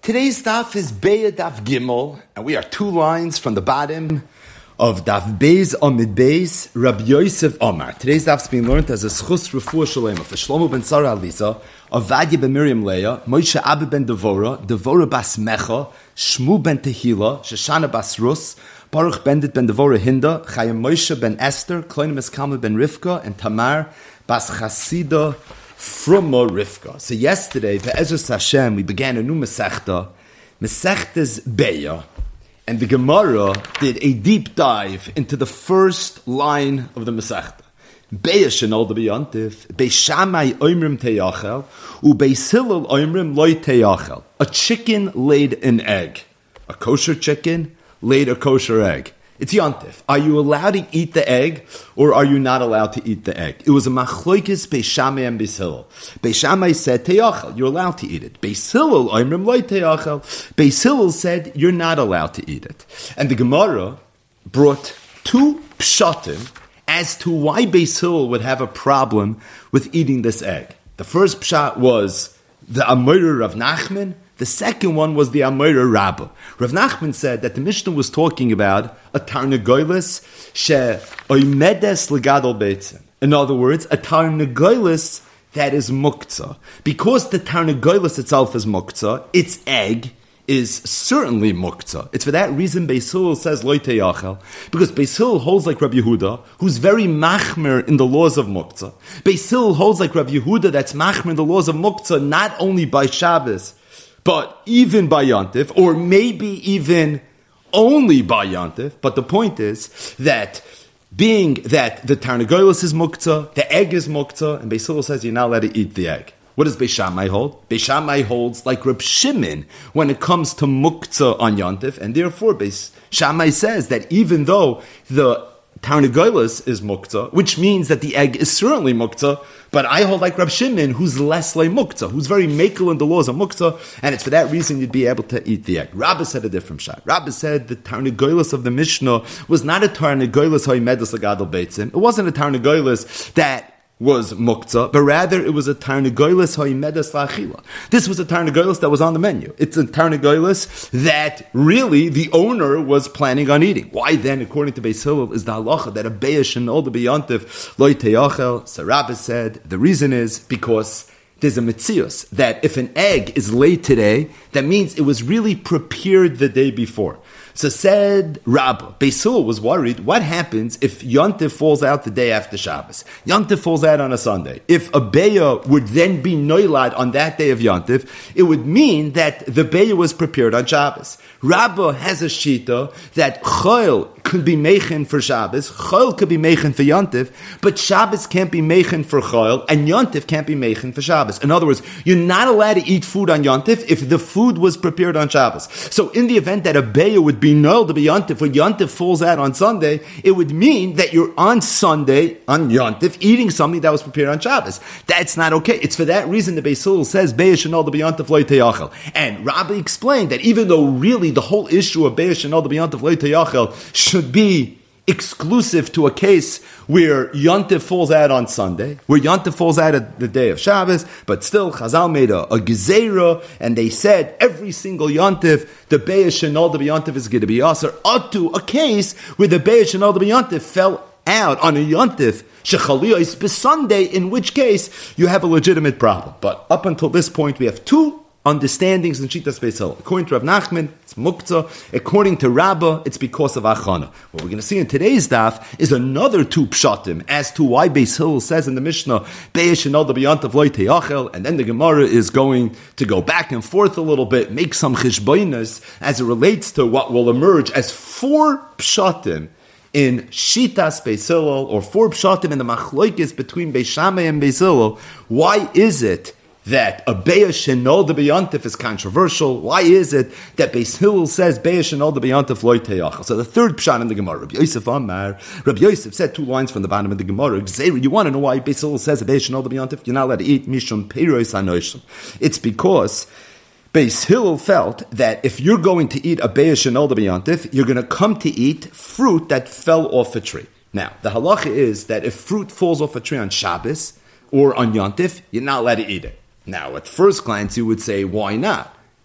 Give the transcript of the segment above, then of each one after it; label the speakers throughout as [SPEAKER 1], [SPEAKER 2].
[SPEAKER 1] Today's daf is Beya Daf Gimel, and we are 2 lines from the bottom of Daf Beis Amid Beis, Rabbi Yosef Omar. Today's daf is being learned as a schus refuah shalema for Shlomo ben Sarah Aliza, Avadia ben Miriam Leah, Moshe Abba ben Devora bas Mecha, Shmu ben Tehila, Shoshana bas Rus, Baruch Bendit ben Devora Hinda, Chayim Moshe ben Esther, Kloinimus Kalma ben Rivka, and Tamar bas Chasida from Rivka. So yesterday, Be'ezras Hashem, we began a new Masechta, Masechta's Beya, and the Gemara did a deep dive into the first line of the Masechta. Beya shenol de beyantif, Beis Shammai oimrim teyachel, u Beis Hillel oimrim loy teyachel. A chicken laid an egg. A kosher chicken laid a kosher egg. It's Yontif. Are you allowed to eat the egg, or are you not allowed to eat the egg? It was a machloikis Beis Shammai and Beis Hillel. Beis Shammai said, Teyachel, you're allowed to eat it. Beis Hillel, Oimrim loy Teyachel. Beis Hillel said, you're not allowed to eat it. And the Gemara brought 2 pshatim as to why Beis Hillel would have a problem with eating this egg. The first pshat was the Amoira Rav Nachman. The second one was the Amoira Rabbah. Rav Nachman said that the Mishnah was talking about a tarnagolis she oimedes legadol beitzim. In other words, a tarnagolis that is muktzah. Because the tarnagolis itself is muktzah, its egg is certainly muktzah. It's for that reason Beis Hillel says loy teyachel, because Beis Hillel holds like Rabbi Yehuda, who's very machmer in the laws of muktzah. Beis Hillel holds like Rabbi Yehuda that's machmer in the laws of muktzah, not only by Shabbos, but even by Yontif, or maybe even only by Yontif. But the point is that being that the tarnagolis is muktzah, the egg is muktzah, and Beis Hillel says you're not allowed to eat the egg. What does Beis Shammai hold? Beis Shammai holds like Reb Shimon when it comes to muktzah on Yontif, and therefore Beis Shammai says that even though the tarnagolis is muktzah, which means that the egg is certainly muktzah, but I hold like Reb Shimon, who's less like muktzah, who's very makel in the laws of muktzah, and it's for that reason you'd be able to eat the egg. Rabbah said a different shot. Rabbah said the tarnagolis of the Mishnah was not a tarnagolis ha'imedus l'gadol beitzim. It wasn't a tarnagolis that was muktzah, but rather it was a tarnagolis ha'imedus la'achila. This was a tarnagolis that was on the menu. It's a tarnagolis that really the owner was planning on eating. Why then, according to Beis Hillel, is the halacha that a beya shenol de beyantif loy teyachel? So Rabbah said the reason is because there's a mitzius that if an egg is laid today, that means it was really prepared the day before. So said Rabbah, Beis Hillel was worried, what happens if Yontif falls out the day after Shabbos? Yontif falls out on a Sunday. If a beya would then be noilad on that day of Yontif, it would mean that the beya was prepared on Shabbos. Rabbah has a shita that chol could be mechen for Shabbos, chol could be mechen for Yontif, but Shabbos can't be mechen for chol, and Yontif can't be mechen for Shabbos. In other words, you're not allowed to eat food on Yontif if the food was prepared on Shabbos. So in the event that a beya would be null to be Yontif, when Yontif falls out on Sunday, it would mean that you're on Sunday, on Yontif, eating something that was prepared on Shabbos. That's not okay. It's for that reason the Beis Hillel says, Beya shenol to be Yontif loy teyachel. And Rabbi explained that even though really the whole issue of Beya shenol to be Yontif loy teyachel should be exclusive to a case where Yontif falls out on Sunday, where Yontif falls out at the day of Shabbos, but still Chazal made a gezerah, and they said every single Yontif, the Beya shenol de Yontif is going to be aser, up to a case where the Beya shenol de Yontif fell out on a Yontif shechaliyos b'Sunday, in which case you have a legitimate problem. But up until this point, we have 2 understandings in Shitas Beis Hillel. According to Rav Nachman, it's muktzah. According to Rabbah, it's because of achana. What we're going to see in today's daf is another 2 pshatim as to why Beis Hillel says in the Mishnah, Beya shenol de beyantif loy teyachel, and then the Gemara is going to go back and forth a little bit, make some chishboinus as it relates to what will emerge as 4 pshatim in Shitas Beis Hillel, or 4 pshatim in the machloikis between Beis Shammai and Beis Hillel. Why is it that a beya shenol de beyantif is controversial? Why is it that Beis Hillel says beya shenol de beyantif loy teyachel? So the third pshat in the Gemara, Rabbi Yosef Amar, Rabbi Yosef said 2 lines from the bottom of the Gemara. You want to know why Beis Hillel says a beya shenol de beyantif you're not allowed to eat mishum peiros hanoshim? It's because Beis Hillel felt that if you're going to eat a beya shenol de beyantif, you're going to come to eat fruit that fell off a tree. Now, the halacha is that if fruit falls off a tree on Shabbos or on Yontif, you're not allowed to eat it. Now, at first glance, you would say, why not?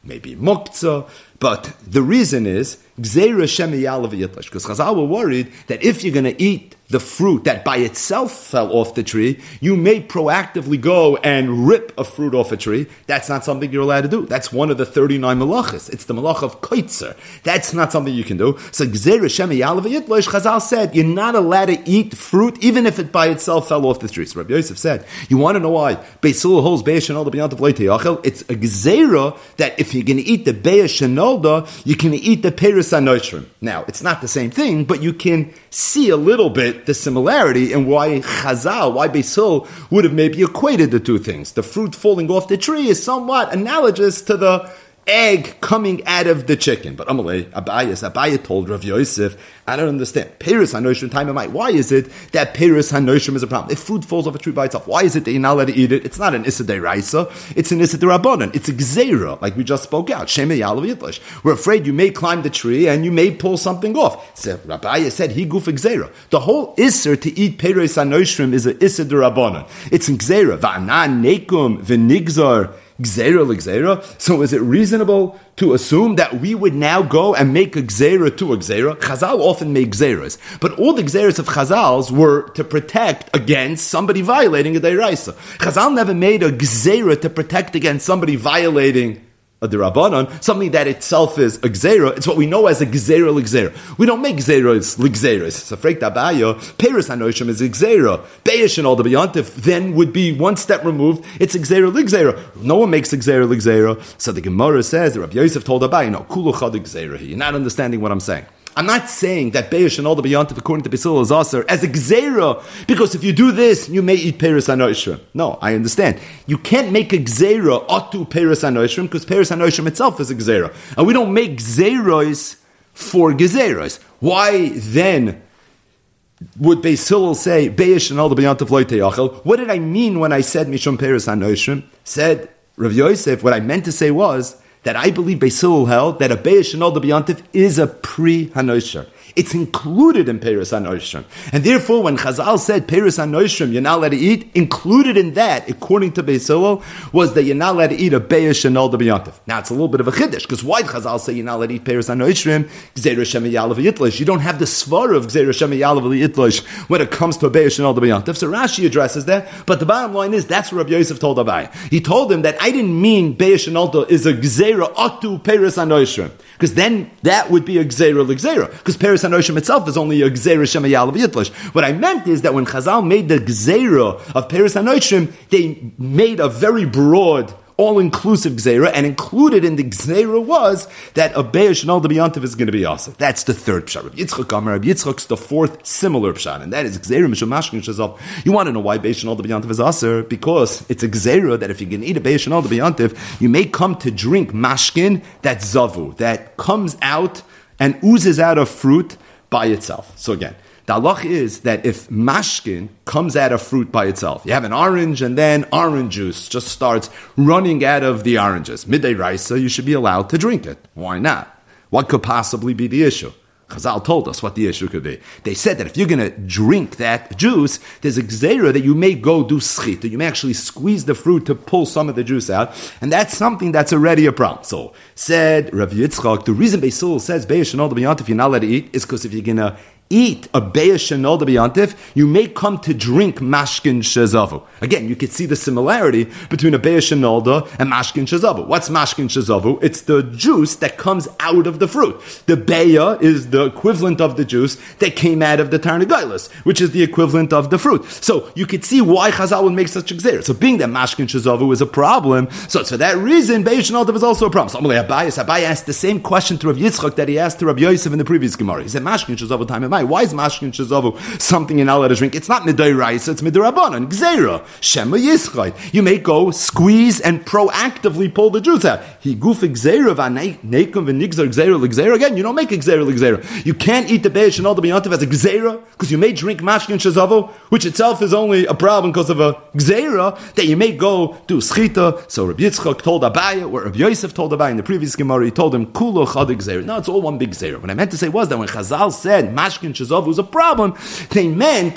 [SPEAKER 1] maybe muktzah, but the reason is Gzeira Shemi Yalav Yitlash, because Chazal were worried that if you're going to eat the fruit that by itself fell off the tree, you may proactively go and rip a fruit off a tree. That's not something you're allowed to do. That's one of the 39 malachas. It's the malach of koitzer. That's not something you can do. So Gzeira Shemi Yalav Yitlash, Chazal said, you're not allowed to eat fruit even if it by itself fell off the tree. So Rabbi Yosef said, you want to know why? Beis Hillel holds Beis Shenolda B'yantav Lo Teyachel. It's a Gzeira that if you're going to eat the Beis Shenolda, you can eat the Peres HaNoshrim. Now, it's not the same thing, but you can see a little bit the similarity in why Chazal, why Beis Hillel would have maybe equated the two things. The fruit falling off the tree is somewhat analogous to the egg coming out of the chicken. But Amalei, Abaye told Rav Yosef, I don't understand. Peres HaNoshrim, time of might. Why is it that Peres HaNoshrim is a problem? If fruit falls off a tree by itself, why is it that you're not allowed to eat it? It's not an Issa D'Oraisa, it's an Issa D'Rabbanan. It's a Gzeira, like we just spoke out. Shemei Yalav Yitlash. We're afraid you may climb the tree and you may pull something off. So Rabbi said, he goof Gzeira. The whole Isser to eat Peres HaNoshrim is a Issa D'Rabbanan. It's in Gzeira. Va'anan nekum v'nigzar Gzeira l'gzeira. So is it reasonable to assume that we would now go and make a gzeira to a gzeira? Chazal often make gzeiras, but all the gzeiras of Chazal's were to protect against somebody violating a deiraisa. Chazal never made a gzeira to protect against somebody violating a derabanan, something that itself is a gzeira. It's what we know as a gzeira l'gzeira. We don't make gzeiras l'gzeiras. So freik dabaya, Peres HaNoshrim is a gzeira. Beis Shenolda B'yantav then would be one step removed. It's a gzeira l'gzeira. No one makes a gzeira l'gzeira. So the Gemara says, the Rabbi Yosef told Abaye, no, kulu chad gzeira. You're not understanding what I'm saying. I'm not saying that Beis Shenolda B'yantav according to Beis Hillel is aser as a gzeira, because if you do this, you may eat Peres HaNoshrim. No, I understand. You can't make a gzeira atu Peres HaNoshrim, because Peres HaNoshrim itself is a gzeira. And we don't make gzeiros for gezeiros. Why then would Beis Hillel say, Beis Shenolda B'yantav Lo Teyachel? What did I mean when I said Mishum Peres HaNoshrim? Said Rav Yosef, what I meant to say was, that I believe Beis Hillel held that a Beis Shenolda B'yantav is a pre-hanosher. It's included in Peres HaNoshrim. And therefore, when Chazal said Peres HaNoshrim, you're not allowed to eat, included in that, according to Beis Hillel, was that you're not allowed to eat a Beis Shenolda B'yantav. Now, it's a little bit of a chiddush, because why did Chazal say you're not allowed to eat Peres HaNoshrim? Gzeira Shemei Yalav Yitlash. You don't have the svar of Gzeira Shemei Yalav Yitlash when it comes to a Beis Shenolda B'yantav. So Rashi addresses that, but the bottom line is, that's what Rabbi Yosef told Abaye. He told him that I didn't mean Beis Shenolda is a Gzeira atu Peres HaNoshrim, because then that would be a Gzeira l'Gzeira, because Peres HaNoshrim itself is only a Gzeira Shemei Yalav Yitlash. What I meant is that when Chazal made the Gzeira of Peres HaNoshrim, they made a very broad, all-inclusive Gzeira, and included in the Gzeira was that a Beis Shenolda B'yantav is going to be awesome. That's the third pshat. Rabbi Yitzchak Amar, Rabbi Yitzchak's the fourth similar pshat, and that is Gzeira Mishum Mashkin Shazov. You want to know why Beis Shenolda B'yantav is aser? Because it's a Gzeira that if you can eat a Beis Shenolda B'yantav, you may come to drink mashkin that's zavu, that comes out and oozes out of fruit by itself. So again, the halach is that if mashkin comes out of fruit by itself, you have an orange and then orange juice just starts running out of the oranges. Midday raisa, you should be allowed to drink it. Why not? What could possibly be the issue? Chazal told us what the issue could be. They said that if you're going to drink that juice, there's a gzeira that you may go do schita. You may actually squeeze the fruit to pull some of the juice out, and that's something that's already a problem. So, said Rav Yitzchak, the reason Beis Hillel says Beis Shenolda B'yantav you're not allowed to eat is because if you're going to eat a Beis Shenolda B'yantav, you may come to drink mashkin shezavu. Again, you can see the similarity between a Beis Shenolda and mashkin shezavu. What's mashkin shezavu? It's the juice that comes out of the fruit. The beya is the equivalent of the juice that came out of the tarnegailos, which is the equivalent of the fruit. So you could see why Chazal would make such a gzeira. So being that mashkin shezavu is a problem, so for that reason, Beis Shenolda is also a problem. So Abaye asked the same question to Rav Yitzchak that he asked to Rabbi Yosef in the previous Gemara. He said, mashkin shezavu time of why is mashkin shezavu something you're not allowed to drink? It's not midday rice, it's midrabanan, gzeira, shema yischait. You may go squeeze and proactively pull the juice out. He gufik gzeira v'neikum v'nigzar gzeira l'gzeira. Again, you don't make a gzeira l'gzeira. You can't eat the Beis Shenolda B'yantav as a gzeira, because you may drink mashkin shezavu, which itself is only a problem because of a gzeira, that you may go do schita. So Rabbi Yitzchak told Abaye, or Rabbi Yosef told Abaye in the previous Gemara, he told him, kulo chad gzeira. No, it's all one big gzeira. What I meant to say was that when Chazal said mashkin shezavu was a problem, they meant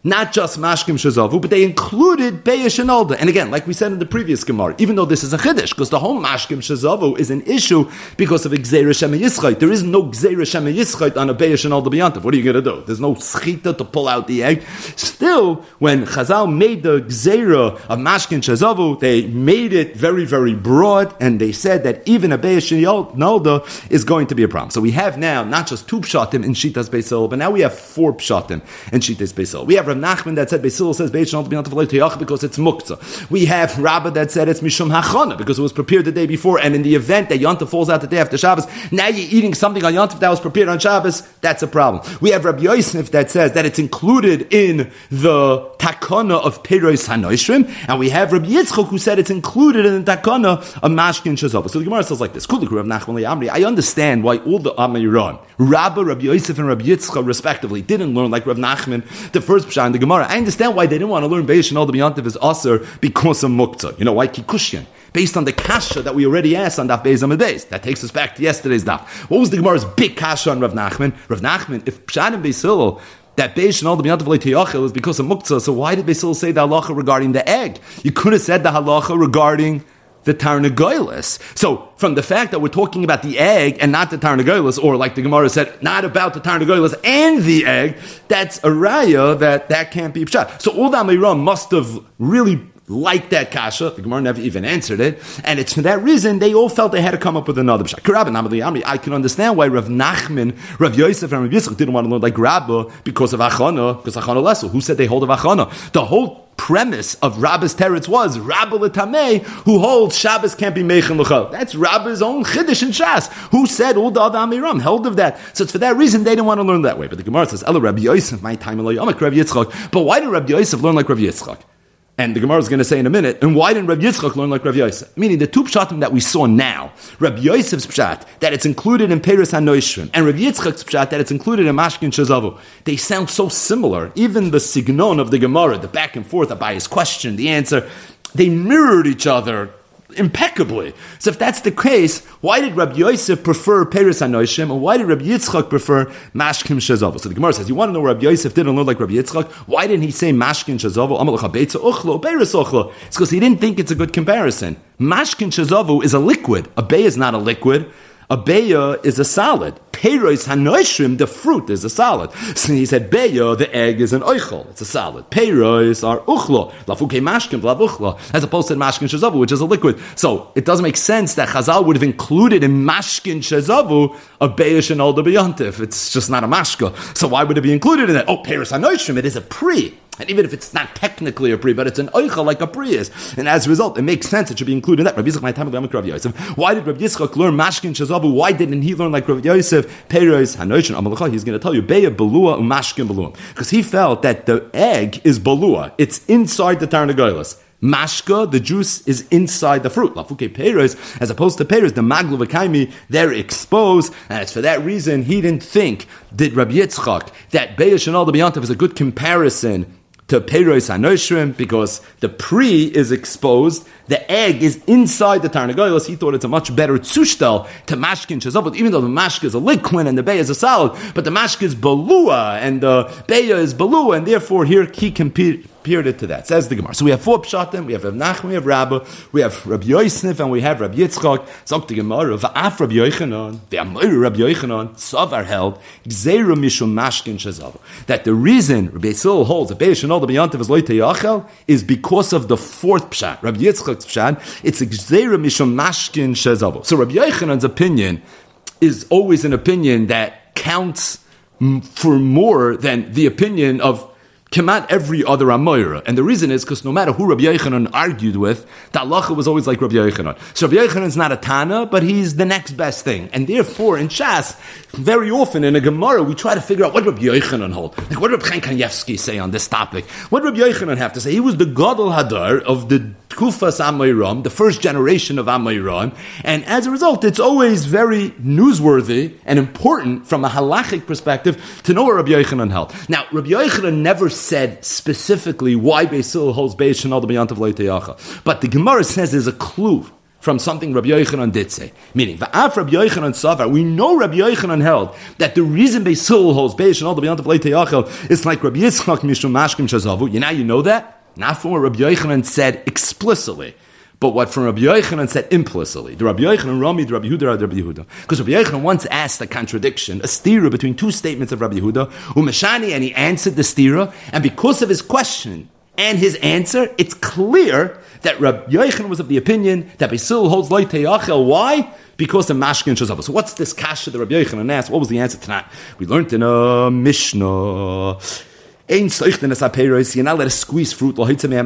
[SPEAKER 1] not just mashkim shazavu, but they included beya shenolda. And again, like we said in the previous Gemara, even though this is a chiddush, because the whole mashkim shazavu is an issue because of gzeira shema yischait. There is no gzeira shema yischait on a beya shenolda b'yantav. What are you going to do? There's no schita to pull out the egg. Still, when Chazal made the gzeira of mashkim shazavu, they made it very, very broad, and they said that even a beya shenolda is going to be a problem. So we have now not just two pshatim in Shitas Beis Hillel, but now we have four pshatim in Shitas Beis Hillel. We have Rav Nachman that said Beis Hillel says Beis Shenolda b'yantav lo teyach because it's muktzah. We have Rabbah that said it's mishum hachana because it was prepared the day before, and in the event that Yontav falls out the day after Shabbos, now you're eating something on Yontav that was prepared on Shabbos, that's a problem. We have Rabbi Yosef that says that it's included in the takana of Peiros Hanoishrim, and we have Rabbi Yitzchok who said it's included in the takana of Mashkin Shazava. So the Gemara says like this, I understand why all the Amiran, Rabbah, Rabbi Yosef, and Rabbi Yitzchak respectively didn't learn like Rav Nachman, the first pshat in the Gemara. I understand why they didn't want to learn Beis Shenolda b'yantav is aser because of muktzah. You know why? Kikushian. Based on the kasha that we already asked on Daf Beis Amud Beis. That takes us back to yesterday's Daf. What was the Gemara's big kasha on Rav Nachman? Rav Nachman, if pshat in Beis Hillel, that Beis Shenolda b'yantav lo teyachil is because of muktzah, so why did Beis Hillel say the halacha regarding the egg? You could have said the halacha regarding the Tarnagoylis. So, from the fact that we're talking about the egg and not the Tarnagoylis, or like the Gemara said, not about the Tarnagoylis and the egg, that's a raya that can't be pshat. So, all the Amiram must have really liked that kasha. The Gemara never even answered it. And it's for that reason they all felt they had to come up with another pshat. I can understand why Rav Nachman, Rav Yosef, and Rav Yitzchak didn't want to learn like Rabbah because of Achana, because Achana Lesel. Who said they hold of Achana? The whole premise of Rabba's teretz was Rabba l'tamei, who holds Shabbos can't be meichen l'chol. That's Rabba's own chiddush in Shas. Who said all the other Amiram held of that? So it's for that reason they didn't want to learn that way. But the Gemara says, "Ela Rabbi Yosef, my time Rabbi Yitzchak." But why did Rabbi Yosef learn like Rabbi Yitzchak? And the Gemara is going to say in a minute, and why didn't Rabbi Yitzchak learn like Rabbi Yosef? Meaning the two pshatim that we saw now, Rabbi Yosef's pshat, that it's included in Peiros HaNoishrim, and Rabbi Yitzchak's pshat, that it's included in Mashkin Shazavu. They sound so similar. Even the signon of the Gemara, the back and forth, Abaye's question, the answer, they mirrored each other impeccably. So if that's the case, why did Rabbi Yosef prefer Peiros HaNoishrim, and why did Rabbi Yitzchak prefer Mashkin Shazavu? So the Gemara says, you want to know Rabbi Yosef didn't learn like Rabbi Yitzchak? Why didn't he say Mashkin Shazavu? It's because he didn't think it's a good comparison. Mashkin Shazavu is a liquid. A bay is not a liquid. A beya is a solid. Peiros hanoishrim, the fruit, is a solid. So he said, beya, the egg, is an oichel. It's a solid. Peiros are uchlo. Lafuke mashkim, lav uchlo. As opposed to mashkin shazavu, which is a liquid. So it doesn't make sense that Chazal would have included in mashkin shazavu a beya shenolda b'yantif. It's just not a mashka. So why would it be included in that? Oh, Peiros hanoishrim, it is a pri. And even if it's not technically a pri, but it's an oicha like a pri is. And as a result, it makes sense it should be included in that. Rabbi Yitzchak, my time of Rabbi Yosef. Why did Rabbi Yitzchak learn mashkin shazavu? Why didn't he learn like Rabbi Yosef? Peiros hanoishrim amalacha. He's going to tell you beya belua umashkin belua, because he felt that the egg is belua. It's inside the tarnagoylas. Mashka, the juice, is inside the fruit. Lafuke peiros, as opposed to peiros, the maglu v'kaimi, they're exposed, and it's for that reason he didn't think, did Rabbi Yitzchak, that beya shenolda b'yantav is a good comparison to Peiros HaNoishrim, because the pri is exposed, the egg is inside the Tarnagoylos. He thought it's a much better tzushtel to mashkin shazavot, even though the mashka is a liquid and the beya is a solid, but the mashka is balua and the beya is balua, and therefore here he compared it to that. Says the Gemara. So we have four pshatim, we have Rav Nachman, we have Rabbah, we have Rabbi Yosef, and we have Rabbi Yitzchak. Zok the Gemara, va'af Rabbi Yochanan, ve'amoy Rabbi Yochanan, savar held, gzeira mishum mashkin shazavot. That the reason Rabbi Yisrael holds that beya shenolda b'yantav is lo teyachel is because of the fourth pshat. Rabbi Yitzchak's pshat, it's a gzeira mishum mashkin shazavot. So Rabbi Yochanan's opinion is always an opinion that counts for more than the opinion of Kemat every other Amoira. And the reason is because no matter who Rabbi Yochanan argued with, the halacha was always like Rabbi Yochanan. So Rabbi Yochanan is not a Tana, but he's the next best thing. And therefore, in Shas, very often in a Gemara, we try to figure out what Rabbi Yochanan hold. Like, what did Rabbi Chaim Kanievsky say on this topic? What did Rabbi Yochanan have to say? He was the Gadol Hadar of the Kufas Amoiram, the first generation of Amoiram. And as a result, it's always very newsworthy and important from a halachic perspective to know what Rabbi Yochanan held. Now, Rabbi Yochanan never said specifically why Beis Hillel holds Beis Shenolda b'yantav lo teyacha, but the Gemara says there's a clue from something Rabbi Yochanan did say. Meaning, Va'af Rabbi Yochanan Savar, we know Rabbi Yochanan held that the reason Beis Hillel holds Beis and all the beyond of Leitei Yachel is like Rabbi Yitzchak Mishum Mashkim Shazavu. You know that? Not from what Rabbi Yochanan said explicitly, but what from Rabbi Yochanan said implicitly. The Rabbi Yochanan Rami, the Rabbi Yehuda, the Rabbi Yehuda. Because Rabbi Yochanan once asked a contradiction, a stira between two statements of Rabbi Yehuda, Umeshani, and he answered the stira, and because of his question and his answer, it's clear that Rabbi Yochanan was of the opinion that Beis Hillel holds Leitei Yachel. Why? Because of Mashkin Shazava. So what's this kasha that Rabbi Yochanan asked? What was the answer to that? We learned in a Mishnah. You're not let us squeeze fruit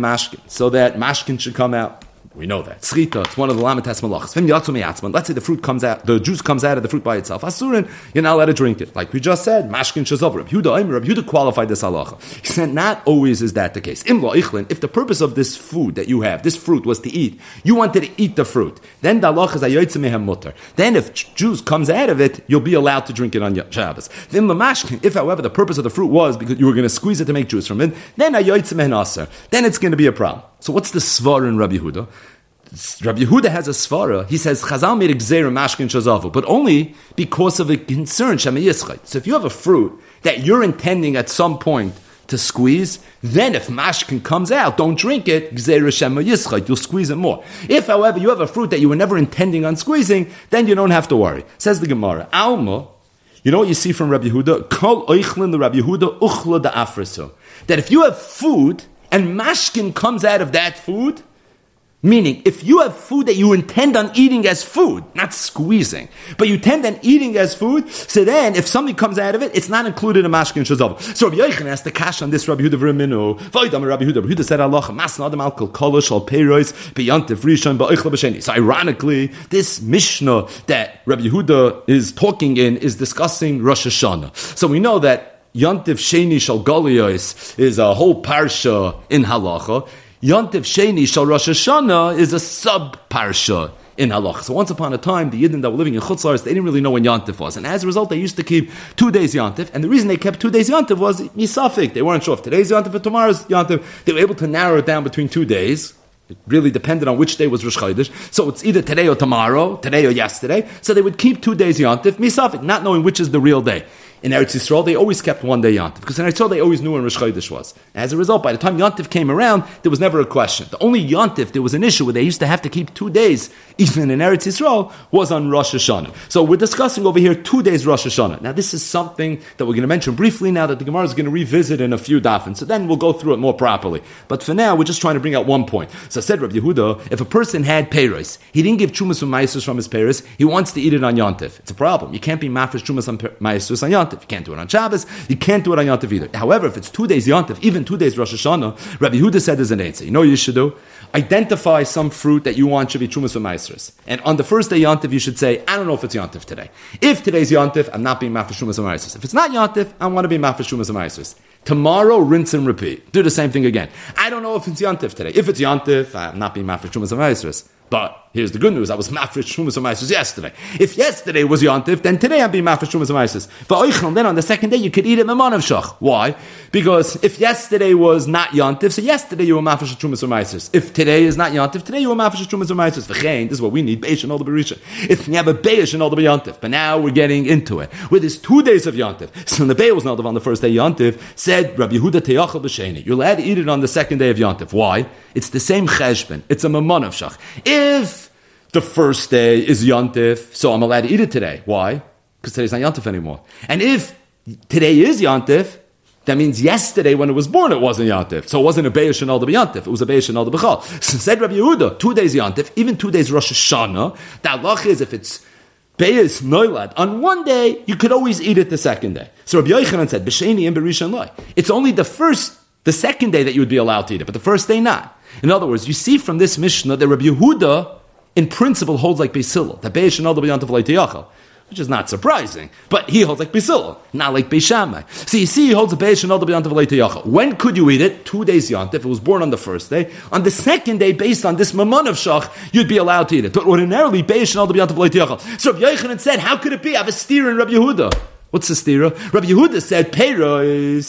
[SPEAKER 1] so that mashkin should come out. We know that. Tzchita, it's one of the lamitas malachas. Let's say the fruit comes out, the juice comes out of the fruit by itself. Asurin, you're not allowed to drink it. Like we just said, mashkin shazov. Rabbi Yehuda qualified this halacha. He said, not always is that the case. If the purpose of this food that you have, this fruit was to eat, you wanted to eat the fruit, then the halacha is ayoytze mehem mutter. Then if juice comes out of it, you'll be allowed to drink it on Shabbos. Then mashkin, if however the purpose of the fruit was because you were going to squeeze it to make juice from it, then ayoytze mehem aser. Then it's going to be a problem. So what's the svara in Rabbi Yehuda? Rabbi Yehuda has a svara. He says Chazal made gzeira mashkin shazavu, but only because of a concern shema yischait. So if you have a fruit that you're intending at some point to squeeze, then if mashkin comes out, don't drink it. Gzeira shema yischait, you'll squeeze it more. If, however, you have a fruit that you were never intending on squeezing, then you don't have to worry. Says the Gemara, Alma. You know what you see from Rabbi Yehuda? Kol oichlin the Rabbi Yehuda uchla da afreso. That if you have food and mashkin comes out of that food, meaning if you have food that you intend on eating as food, not squeezing, but you intend on eating as food, so then if something comes out of it, it's not included in mashkin shazav. So Rabbi Yochanan asked the kash on this Rabbi Yehuda v'riminu. V'idam Rabbi Yehuda. Rabbi Yehuda said Allah masna adam al kol kolosh al peiros beyantiv rishon ba'oichle b'sheni. So ironically, this Mishnah that Rabbi Yehuda is talking in is discussing Rosh Hashanah. So we know that Yantiv Sheni Shal Galiyos is a whole parsha in halacha. Yantiv Sheni Shal Rosh Hashanah is a sub-parsha in halacha. So once upon a time, the Yidden that were living in Chutz La'aretz, they didn't really know when Yantiv was. And as a result, they used to keep 2 days Yantiv. And the reason they kept 2 days Yantiv was misafik. They weren't sure if today's Yantiv or tomorrow's Yantiv. They were able to narrow it down between 2 days. It really depended on which day was Rosh Chodesh. So it's either today or tomorrow, today or yesterday. So they would keep 2 days Yantiv, misafik, not knowing which is the real day. In Eretz Yisrael, they always kept 1 day Yantiv, because in Eretz Yisrael, they always knew when Rosh Chodesh was. As a result, by the time Yantiv came around, there was never a question. The only Yantiv, there was an issue where they used to have to keep 2 days, even in Eretz Yisrael, was on Rosh Hashanah. So we're discussing over here 2 days Rosh Hashanah. Now, this is something that we're going to mention briefly now that the Gemara is going to revisit in a few dafin. So then we'll go through it more properly. But for now, we're just trying to bring out 1 point. So I said, Rabbi Yehuda, if a person had peiros, he didn't give chumas and ma'asos from his peiros, he wants to eat it on Yantiv. It's a problem. You can't be mafresh chumas and ma'asos on Yantiv. You can't do it on Shabbos. You can't do it on Yantiv either. However, if it's 2 days Yantiv, even 2 days Rosh Hashanah, Rabbi Yehuda said there's an answer. You know what you should do? Identify some fruit that you want should be Trumas or Maasros. And on the first day Yantiv, you should say, I don't know if it's Yantiv today. If today's Yantiv, I'm not being Mafresh Trumas or Maasros. If it's not Yantiv, I want to be Mafresh Trumas or Maasros. Tomorrow, rinse and repeat. Do the same thing again. I don't know if it's Yantiv today. If it's Yantiv, I'm not being Mafresh Trumas or Maasros. But here's the good news. I was mafresh shumas and yesterday. If yesterday was Yantiv, then today I'm being mafresh shumas and then on the second day you could eat it memon of shach. Why? Because if yesterday was not Yantiv, so yesterday you were mafresh shumas and if today is not Yantiv, today you were mafresh shumas and this is what we need. Beish and all the berisha. If you have a beish and all the Yantiv, but now we're getting into it. With this 2 days of Yantiv. So the Beis was not on the first day Yantiv, said Rabbi Yehuda teyachal b'sheni. You're allowed to eat it on the second day of Yantiv. Why? It's the same cheshbon. It's a memon of shach. If the first day is Yantif, so I'm allowed to eat it today. Why? Because today's not Yantif anymore. And if today is Yantif, that means yesterday when it was born it wasn't Yantif. So it wasn't a Be'er Shenal de B'Yantif, it was a Be'er Shenal de B'Chal. So said Rabbi Yehuda, 2 days Yantif, even 2 days Rosh Hashanah, the halach is if it's Be'ez Noilad, on 1 day, you could always eat it the second day. So Rabbi Yochanan said, B'Sheni and B'Rishon Loi. It's only the second day that you would be allowed to eat it, but the first day not. In other words, you see from this Mishnah that Rabbi Yehuda, in principle, holds like Beis Hillel, that Beis Shenal B'Yantiv Leitei Yachel, which is not surprising, but he holds like Beis Hillel, not like Beis Shammai. So you see, he holds a Beis Shenal B'Yantiv Leitei Yachel. When could you eat it? 2 days Yantiv. It was born on the first day. On the second day, based on this Mammon of Shach, you'd be allowed to eat it. But ordinarily, Beis Shenal B'Yantiv Leitei Yachel. So Rabbi Yochanan said, how could it be? I have a steer in Rabbi Yehuda. What's the steer? Rabbi Yehuda said, Peiros.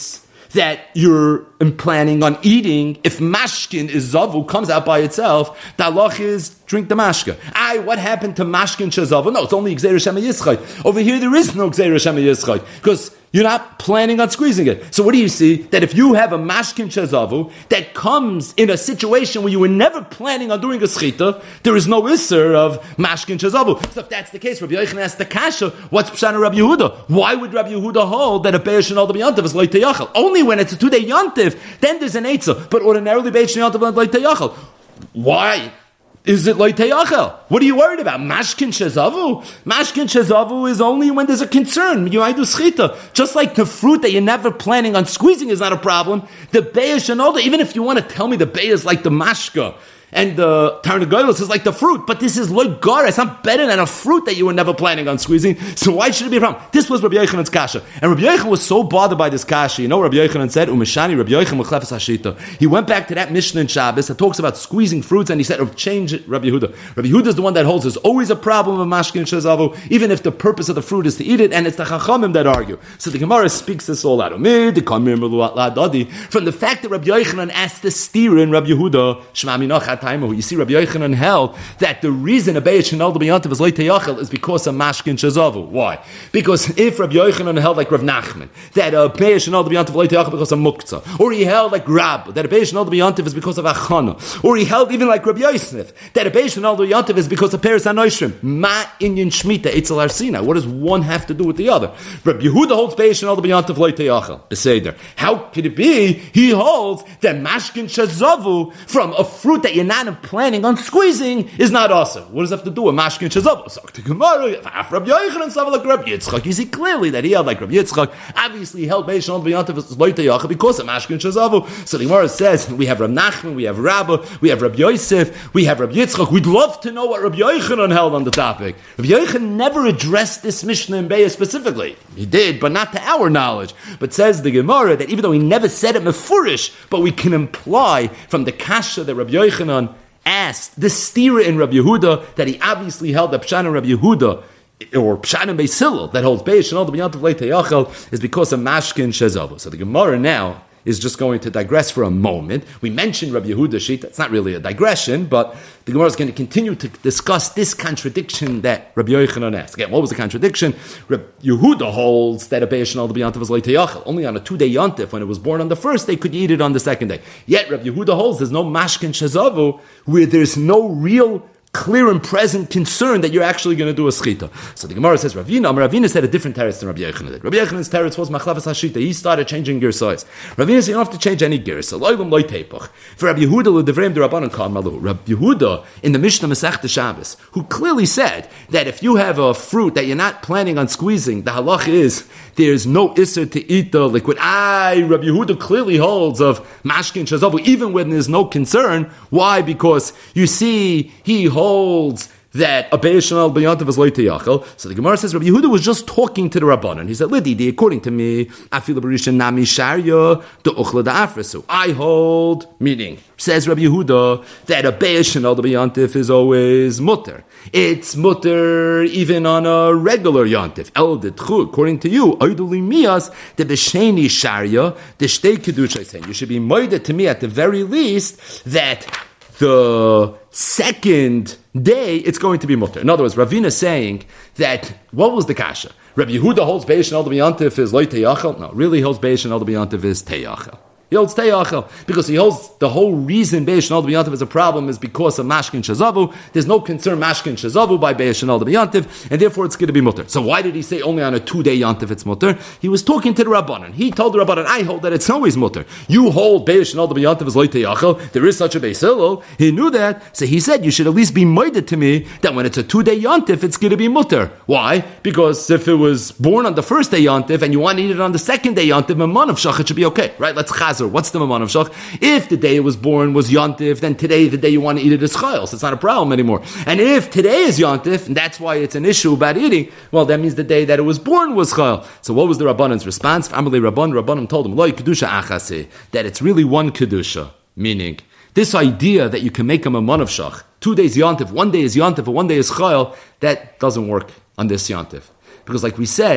[SPEAKER 1] that you're planning on eating, if mashkin is zavu, comes out by itself, the halach is drink the mashka. What happened to mashkin shezavu? No, it's only gzeira shema yischai. Over here there is no gzeira shema yischai, because you're not planning on squeezing it. So what do you see? That if you have a mashkin shezavu that comes in a situation where you were never planning on doing a schita, there is no isser of mashkin shezavu. So if that's the case, Rabbi Yochanan asked the kasha, what's pshat Rabbi Yehuda? Why would Rabbi Yehuda hold that a beis shenol b'yantiv is loy teyachal? Only when it's a 2-day yantiv, then there's an eitzah. But ordinarily beis shenol yantiv is loy teyachal. Why is it loy teyachal? What are you worried about? Mashkin shezavu? Mashkin shezavu is only when there's a concern. You might do schita. Just like the fruit that you're never planning on squeezing is not a problem. The beis shenol, even if you want to tell me the beis is like the mashka, and the Tarnagolos is like the fruit, but this is loy gar. It's not better than a fruit that you were never planning on squeezing. So why should it be a problem? This was Rabbi Yochanan's kasha, and Rabbi Yochanan was so bothered by this kasha. You know what Rabbi Yochanan said? Umeshani Rabbi Yochanan Mechlefes Hashita. He went back to that Mishnah in Shabbos that talks about squeezing fruits, and he said, change it, Rabbi Yehuda. Rabbi Yehuda is the one that holds there's always a problem of mashkin shezavu, even if the purpose of the fruit is to eat it, and it's the Chachamim that argue. So the Gemara speaks this all out. From the fact that Rabbi Yochanan asked the steer in Rabbi Yehuda, Shema Minach you see Rabbi Yochanan held that the reason a beis shenol b'yantiv is loy teyachal is because of mashkin shezavu. Why? Because if Rabbi Yochanan held like Rav Nachman that a beis shenol b'yantiv is loy teyachal because of muktzah, or he held like Rab that a beis shenol b'yantiv is because of achana, or he held even like Rabbi Yosef that a beis shenol b'yantiv is because of peres hanoishrim, ma inyan shmita etzel arsina. What does one have to do with the other? Rabbi Yehuda holds beis shenol b'yantiv loy teyachal. Beseder. How could it be? He holds that mashkin shezavu from a fruit that you're not planning on squeezing is not awesome. What does that have to do with mashkin shezavu? So the Gemara, Rabbi Yochanan like Rabbi Yitzchak. You see clearly that he held like Rabbi Yitzchak. Obviously, he held beis shenol b'yantiv loy teyachal because of mashkin shezavu. So the Gemara says we have Rav Nachman, we have Rabba, we have Rabbi Yosef, we have Rabbi Yitzchak. We'd love to know what Rabbi Yochanan held on the topic. Rabbi Yochanan never addressed this Mishnah in Beis specifically. He did, but not to our knowledge. But says the Gemara that even though he never said it mefurish, but we can imply from the kasha that Rabbi Yochanan asked the stira in Rabbi Yehuda that he obviously held that Pshat in Rabbi Yehuda or Pshat in Beis Hillel that holds beis shenol b'yantiv loy teyachal is because of mashkin shezavu. So the Gemara now is just going to digress for a moment. We mentioned Rabbi Yehuda's sheet. That's not really a digression, but the Gemara is going to continue to discuss this contradiction that Rabbi Yochanan asked. Again, what was the contradiction? Rabbi Yehuda holds that a beis shenol b'yantiv is loy teyachal. Only on a 2-day yantif, when it was born on the first day, could you eat it on the second day. Yet Rabbi Yehuda holds there's no mashkin shezavu, where there's no real clear and present concern that you're actually going to do a schita. So the Gemara says, Ravina said a different teretz than Rabbi Yochanan did. Rabbi Yochanan's teretz was Machlefes Hashita. He started changing gear size. Ravina said, you don't have to change any gear. So loy teipach. For Rabbi Yehuda, l'devreim d'Rabbanan kal malu. Rabbi Yehuda, in the Mishnah Masechta Shabbos, who clearly said that if you have a fruit that you're not planning on squeezing, the halach is, there's no isser to eat the liquid. Rabbi Yehuda clearly holds of mashkin shezavu, even when there's no concern. Why? Because you see, he holds that a beis shenol b'yantiv is loy teyachal. So the Gemara says Rabbi Yehuda was just talking to the Rabbanan. He said, Lididi, according to me, afilu b'rishon nami sharya de'uchla da'afresu. I hold, meaning, says Rabbi Yehuda, that a beis shenol b'yantiv is always mutter. It's mutter even on a regular yantif. El detchu, according to you, oiduli miyas de b'sheni sharya de shtei kedusha. You should be moided to me at the very least that the second day it's going to be mutter. In other words, Ravina is saying that, what was the kasha? Rabbi Yehuda holds beis shenol b'yantif is loy teyachal? No, really he holds beis shenol b'yantif is teyachal. He holds teyachal because he holds the whole reason beis shenol b'yantiv is a problem is because of mashkin shezavu. There's no concern mashkin shezavu by beis shenol b'yantiv, and therefore it's going to be mutter. So why did he say only on a 2-day yantiv it's mutter? He was talking to the Rabbanan. He told the Rabbanan, I hold that it's always mutter. You hold beis shenol b'yantiv is loy teyachal. There is such a beis hillel. He knew that, so he said you should at least be moided to me that when it's a 2-day yantiv it's going to be mutter. Why? Because if it was born on the first day yantiv and you want to eat it on the second day yantiv, mamon of shach, it should be okay, right? Let's chazer. What's the Maman of Shach? If the day it was born was Yontif, then today, the day you want to eat it, is Chayil. So it's not a problem anymore. And if today is Yontif, and that's why it's an issue about eating, well, that means the day that it was born was Chayil. So what was the Rabbanan's response? Rabbanan told him, Loi Kedusha Achase, that it's really one Kedusha. Meaning, this idea that you can make a Maman of Shach, 2 days Yontif, 1 day is Yontif, or 1 day is Chayil, that doesn't work on this Yontif. Because like we said,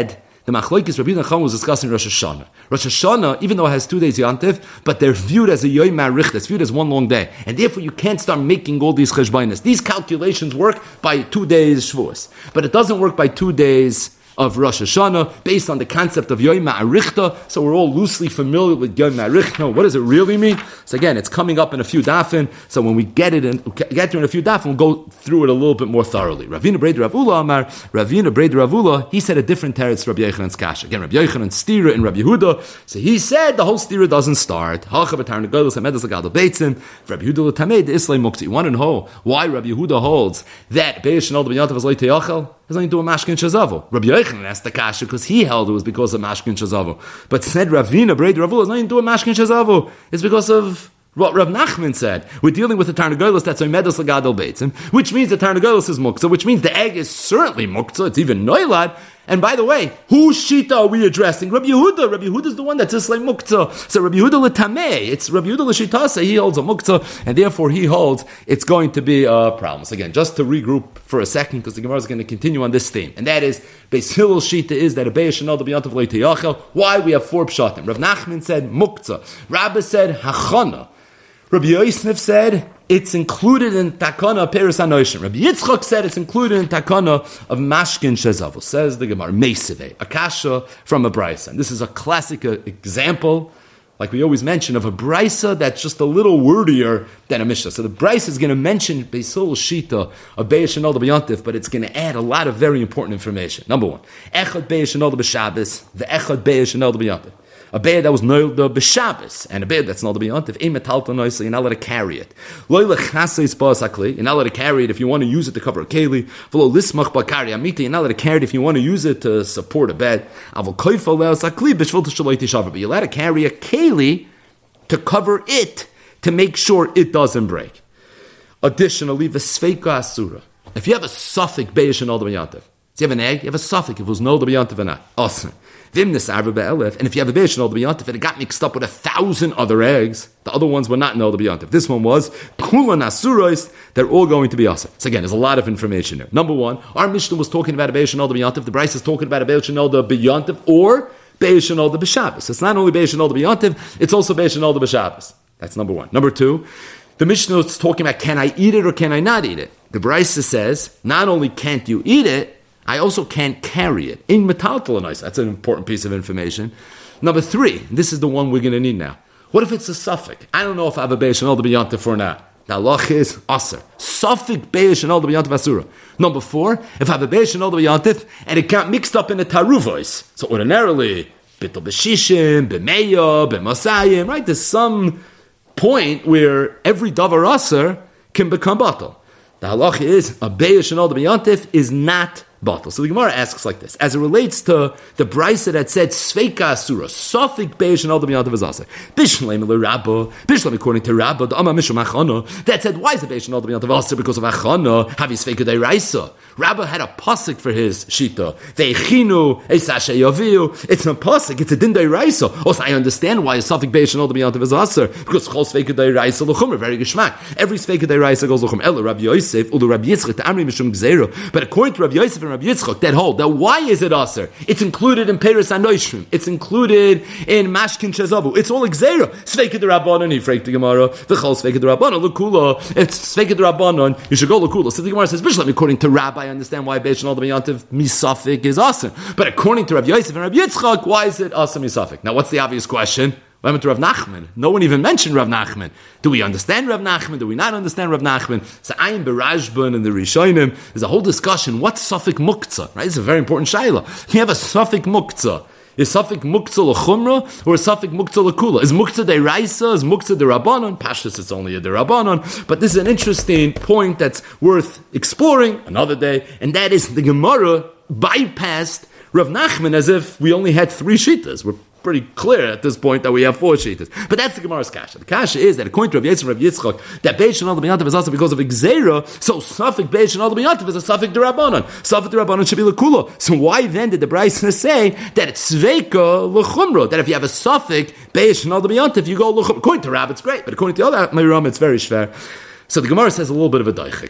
[SPEAKER 1] The Machlokes Rabbi Yehuda Chachamim was discussing Rosh Hashanah. Rosh Hashanah, even though it has 2 days Yantiv, but they're viewed as a Yom Ma'arichta, it's viewed as one long day. And therefore you can't start making all these cheshbainas. These calculations work by 2 days Shavuos. But it doesn't work by 2 days of Rosh Hashanah, based on the concept of Yom Ma'arichta. So we're all loosely familiar with Yom Ma'arichta. What does it really mean? So again, it's coming up in a few dafin. So when we get to in a few dafin, we'll go through it a little bit more thoroughly. Ravina Breder Rav Ula Amar, Ravina Breder Rav Ula, he said a different teretz Rabbi Yochanan's kasha. Again, Rabbi Yochanan stira and Rabbi Yehuda. So he said the whole stira doesn't start. Hacha b'tarn negolos hamedas l'gadol beitzim. Rabbi Yehuda l'tamei the islay muktzah. You want to know why Rabbi Yehuda holds that Beis Shenol b'yantav is loy teyachel? There's nothing to do with Mashkin Shazavo. Rabbi Yochanan asked the kasha because he held it was because of Mashkin Shazavo. But said Ravina Breder Rav Ula, there's nothing to do with Mashkin Shazavo. It's because of what Rav Nachman said. We're dealing with the Tarnagolos that's Omedas Lagadol Beitzim, which means the Tarnagolos is Muktzah, which means the egg is certainly Muktzah, it's even Noilad. And by the way, whose Shita are we addressing? Rabbi Yehuda. Rabbi Yehuda is the one that's just like Muktzah. So Rabbi Yehuda l'tamei. It's Rabbi Yehuda l'shitasa. He holds a Muktzah, and therefore he holds it's going to be a problem. So again, just to regroup for a second, because the Gemara is going to continue on this theme. And that is, Beis Hillel's Shita is that a Beis Shenol b'yantav lo teyachel. Why? We have 4 pshatim. Rav Nachman said Muktzah. Rabbi said Hachana. Rabbi Yosef said it's included in Takana Peres HaNoshim. Rabbi Yitzchak said it's included in Takana of Mashkin Shezavul. Says the Gemara, Meisivei, a kasha from a brisa. And this is a classic example, like we always mention, of a brisa that's just a little wordier than a mishnah. So the brisa is going to mention Beis Hillel Shita of Beis Shenol b'yantiv, but it's going to add a lot of very important information. Number 1, Echad Beis Shenol b'Shabbos, the Echad Beis Shenol b'yantiv. A bed that was noiled b'Shabbos, and a bed that's not b'yantiv, ein metalta noisa, you're not allowed to carry it. Lo lechaseis ba'asakli, you're not allowed to carry it if you want to use it to cover a keli. V'lo lismach ba'kari amita, you're not allowed to carry it if you want to use it to support a bed. Avol koifa le'asakli b'shvil t'shaloi tishavar, but you're allowed to carry a keli to cover it, to make sure it doesn't break. Additionally, v'sveika asura. If you have a suffix beis shenol b'yantiv, so you have an egg, you have a suffix, if it was nol b'yantiv or not. Awesome. And if you have a Beis Shenol b'yantiv and it got mixed up with 1,000 other eggs, the other ones were not Nol b'yantiv. This one was Kula Nasuros, they're all going to be awesome. So again, there's a lot of information here. Number 1, our Mishnah was talking about a Beis Shenol b'yantiv, the Bryce is talking about a Beis Shenol b'yantiv or Beis Shenol b'Shabbos. It's not only Beis Shenol b'yantiv, it's also Beis Shenol b'Shabbos. That's number 1. Number 2, the Mishnah is talking about can I eat it or can I not eat it? The Bryce says, not only can't you eat it, I also can't carry it. In metaltalanois, that's an important piece of information. Number 3, this is the one we're going to need now. What if it's a suffix? I don't know if I have a Beis Shenol b'yantiv or not. The halach is aser. Suffix Beis Shenol b'yantiv asura. Number 4, if I have a Beis Shenol b'yantiv and it got mixed up in the taruvois. So ordinarily, bittul b'shishim, b'meya, b'masayim, right? There's some point where every davar aser can become batal. The halach is a Beis Shenol b'yantiv is not batal. So the Gemara asks like this, as it relates to the brisa that said Sveika Asura, Sofik Beis Shenol b'yantiv is aser. Bishleim l'Rabba, Bishleim according to Rabba, the Amma Mishum Achana, that said, why is the Beis Shenol b'yantiv aser? Because of Achana, Havi Sveika Deiraisa. Rabba had a pasuk for his shita. Ve'echinu eisashe yaviu. It's a pasuk. It's a din deiraisa. Also, I understand why a suffix Beis Shenol b'yantiv is aser, because chol sveika deiraisa l'chumra, very geshmak. Every sveika deiraisa goes l'chum. Ela Rabbi Yosef ulu Rabbi Yitzchak ta'amri mishum gzeira. But according to Rabbi Yosef and Rabbi Yitzchak, that hold that why is it aser? It's included in Peres HaNoshim. It's included in Mashkin Shazavu. It's all gzeira. Sveika derabbanon. He freaked the Gemara. V'chol sveika derabbanon l'kula. It's sveika derabbanon. You should go l'kula. So the Gemara says, Bishlam, according to Rabbi, I understand why Beis Shenol b'yantiv misafik is awesome. But according to Rav Yosef and Rav Yitzchak, why is it awesome misafik? Now, what's the obvious question? What happened to Rav Nachman? No one even mentioned Rav Nachman. Do we understand Rav Nachman? Do we not understand Rav Nachman? So Ayin Berajban and the Rishonim, there's a whole discussion. What's suffix muktzah? Right? It's a very important shayla. If you have a suffix muktzah, is suffix muktzah l'chumra or is suffix muktzah l'kula? Is muktzah deiraisa? Is muktzah derabanan? Pashtus, it's only a derabanan. But this is an interesting point that's worth exploring another day, and that is the Gemara bypassed Rav Nachman as if we only had 3 shitas. We're pretty clear at this point that we have 4 shitas. But that's the Gemara's kasha. The kasha is that according to Rav Yosef and Rav Yitzchak, that Beis Shenol b'yantiv is also because of Gzeira, so suffix Beis Shenol b'yantiv is a suffix derabanan. Suffix derabanan should be l'kula. So why then did the Brisa say that it's sveika l'chumra? That if you have a suffix Beis Shenol b'yantiv, you go l'chumra. According to Rav, it's great, but according to the other Mayram, it's very shver. So the Gemara says a little bit of a daichik.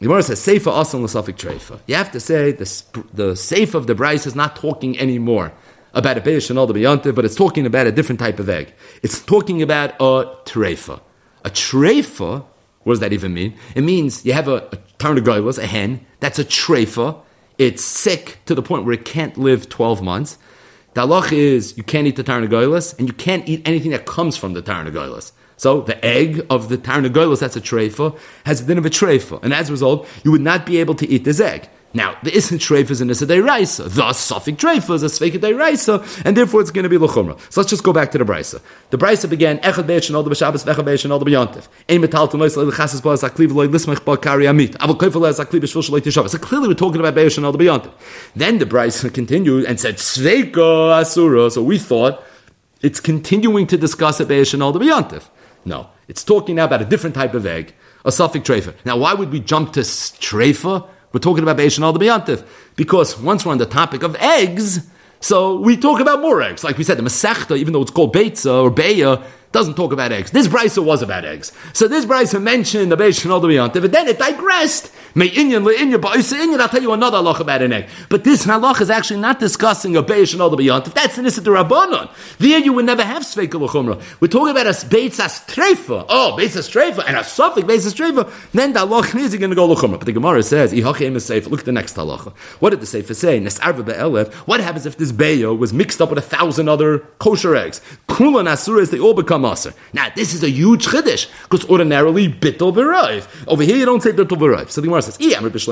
[SPEAKER 1] The Gemara says, Seifa asan l'safik treifa. You have to say the Seifa of the Bryce is not talking anymore about a Beis Shenol B'Yantiv, but it's talking about a different type of egg. It's talking about a treifa. A treifa, what does that even mean? It means you have a tarnagolos, a hen, that's a treifa. It's sick to the point where it can't live 12 months. The halach is you can't eat the tarnagolos, and you can't eat anything that comes from the tarnagolos. So the egg of the tarnagolos, that's a treifa, has a din of a treifa. And as a result, you would not be able to eat this egg. Now, the isn't treifas and issa deiraisa. Thus, safik treifa is a sveika deiraisa, and therefore it's going to be l'chumra. So let's just go back to the brisa. The brisa began, echad be'et shenol b'shabbos, v'echad be'et shenol b'yantiv. Ein metalton lois le'chasas ba'as akliv lo'i lismech ba'kari amit. Avol koifel lo'as akliv b'shvil shaloi tishavah. So clearly we're talking about be'et shenol b'yantiv. Then the brisa continued and said, sveika asura. So we thought it's continuing to discuss a be'et shenol b'yantiv. No, it's talking now about a different type of egg, a safik treifa. Now, why would we jump to treifa? We're talking about Beis Shenol B'Yantiv. Because once we're on the topic of eggs, so we talk about more eggs. Like we said, the Masechta, even though it's called Beitza or Beya, doesn't talk about eggs. This brisa was about eggs. So this brisa mentioned the Beis Shenol B'Yantiv, and then it digressed. May inyan le'inyan ba'isa inyan. I'll tell you another halach about an egg. But this halach is actually not discussing a Beis Shenol B'Yantiv. That's the Nisa D'Rabbanan. There you would never have Sveika L'chumra. We're talking about a Beitzas Treifa. Oh, Beitzas Treifa, and a Safik Beitzas Treifa. Then the halach is going to go L'chumra. But the Gemara says, Ihachem is safe. Look at the next halacha. What did the Sefer say? Nes'arva be'elef. What happens if this Beyo was mixed up with 1,000 other kosher eggs? Kulan Asuras, they all become Aser. Now, this is a huge chiddush, because ordinarily, bittul b'rayv. Over here, you don't say bittul b'rayv. So the Gemara says,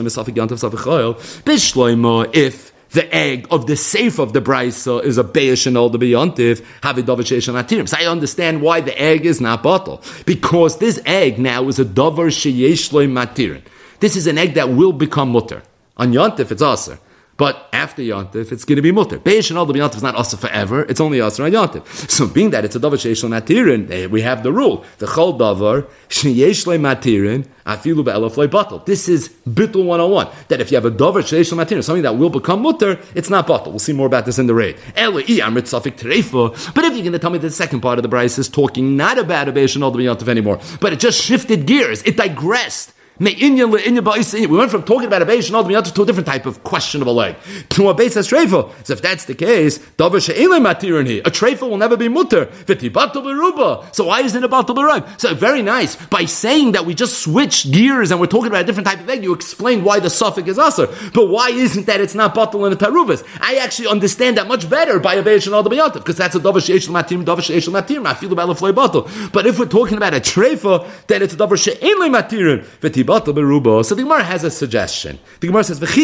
[SPEAKER 1] if the egg of the safe of the brisa is a Beis Shenol B'Yantiv, havidavar sheish matirim. So I understand why the egg is not bottle, because this egg now is a davar sheish matirim. This is an egg that will become mutter. On Yantif, it's aser. But after Yantif, it's going to be mutter. Beis Shenol B'Yantif is not aser forever. It's only aser on Yantif. So being that it's a davar sheish matirin, we have the rule. The chol davar sheish matirin afilu be'elef le'batal. This is bittul 101. That if you have a davar sheish matirin, something that will become mutter, it's not batal. We'll see more about this in the raid. But if you're going to tell me that the second part of the brayso is talking not about a Beis Shenol B'Yantif anymore, but it just shifted gears. It digressed. We went from talking about a Beis Shenol B'Yantiv to a different type of questionable egg, to a Beitzas Treifa. So if that's the case, Davar she'elei matirin here. A Treifa will never be mutter. V'tibatul b'ruba. So why isn't it batul b'rayv? So very nice. By saying that we just switched gears and we're talking about a different type of egg, you explain why the suffix is aser. But why isn't that it's not batul in the taruvas? I actually understand that much better by a Beis Shenol B'Yantiv, because that's a Davar she'elei matirin, Davar she'elei matirin. I feel about leflei batul. But if we're talking about a Treifa, then it's a Davar she'elei matirin. So the Gemara has a suggestion. The Gemara says, maybe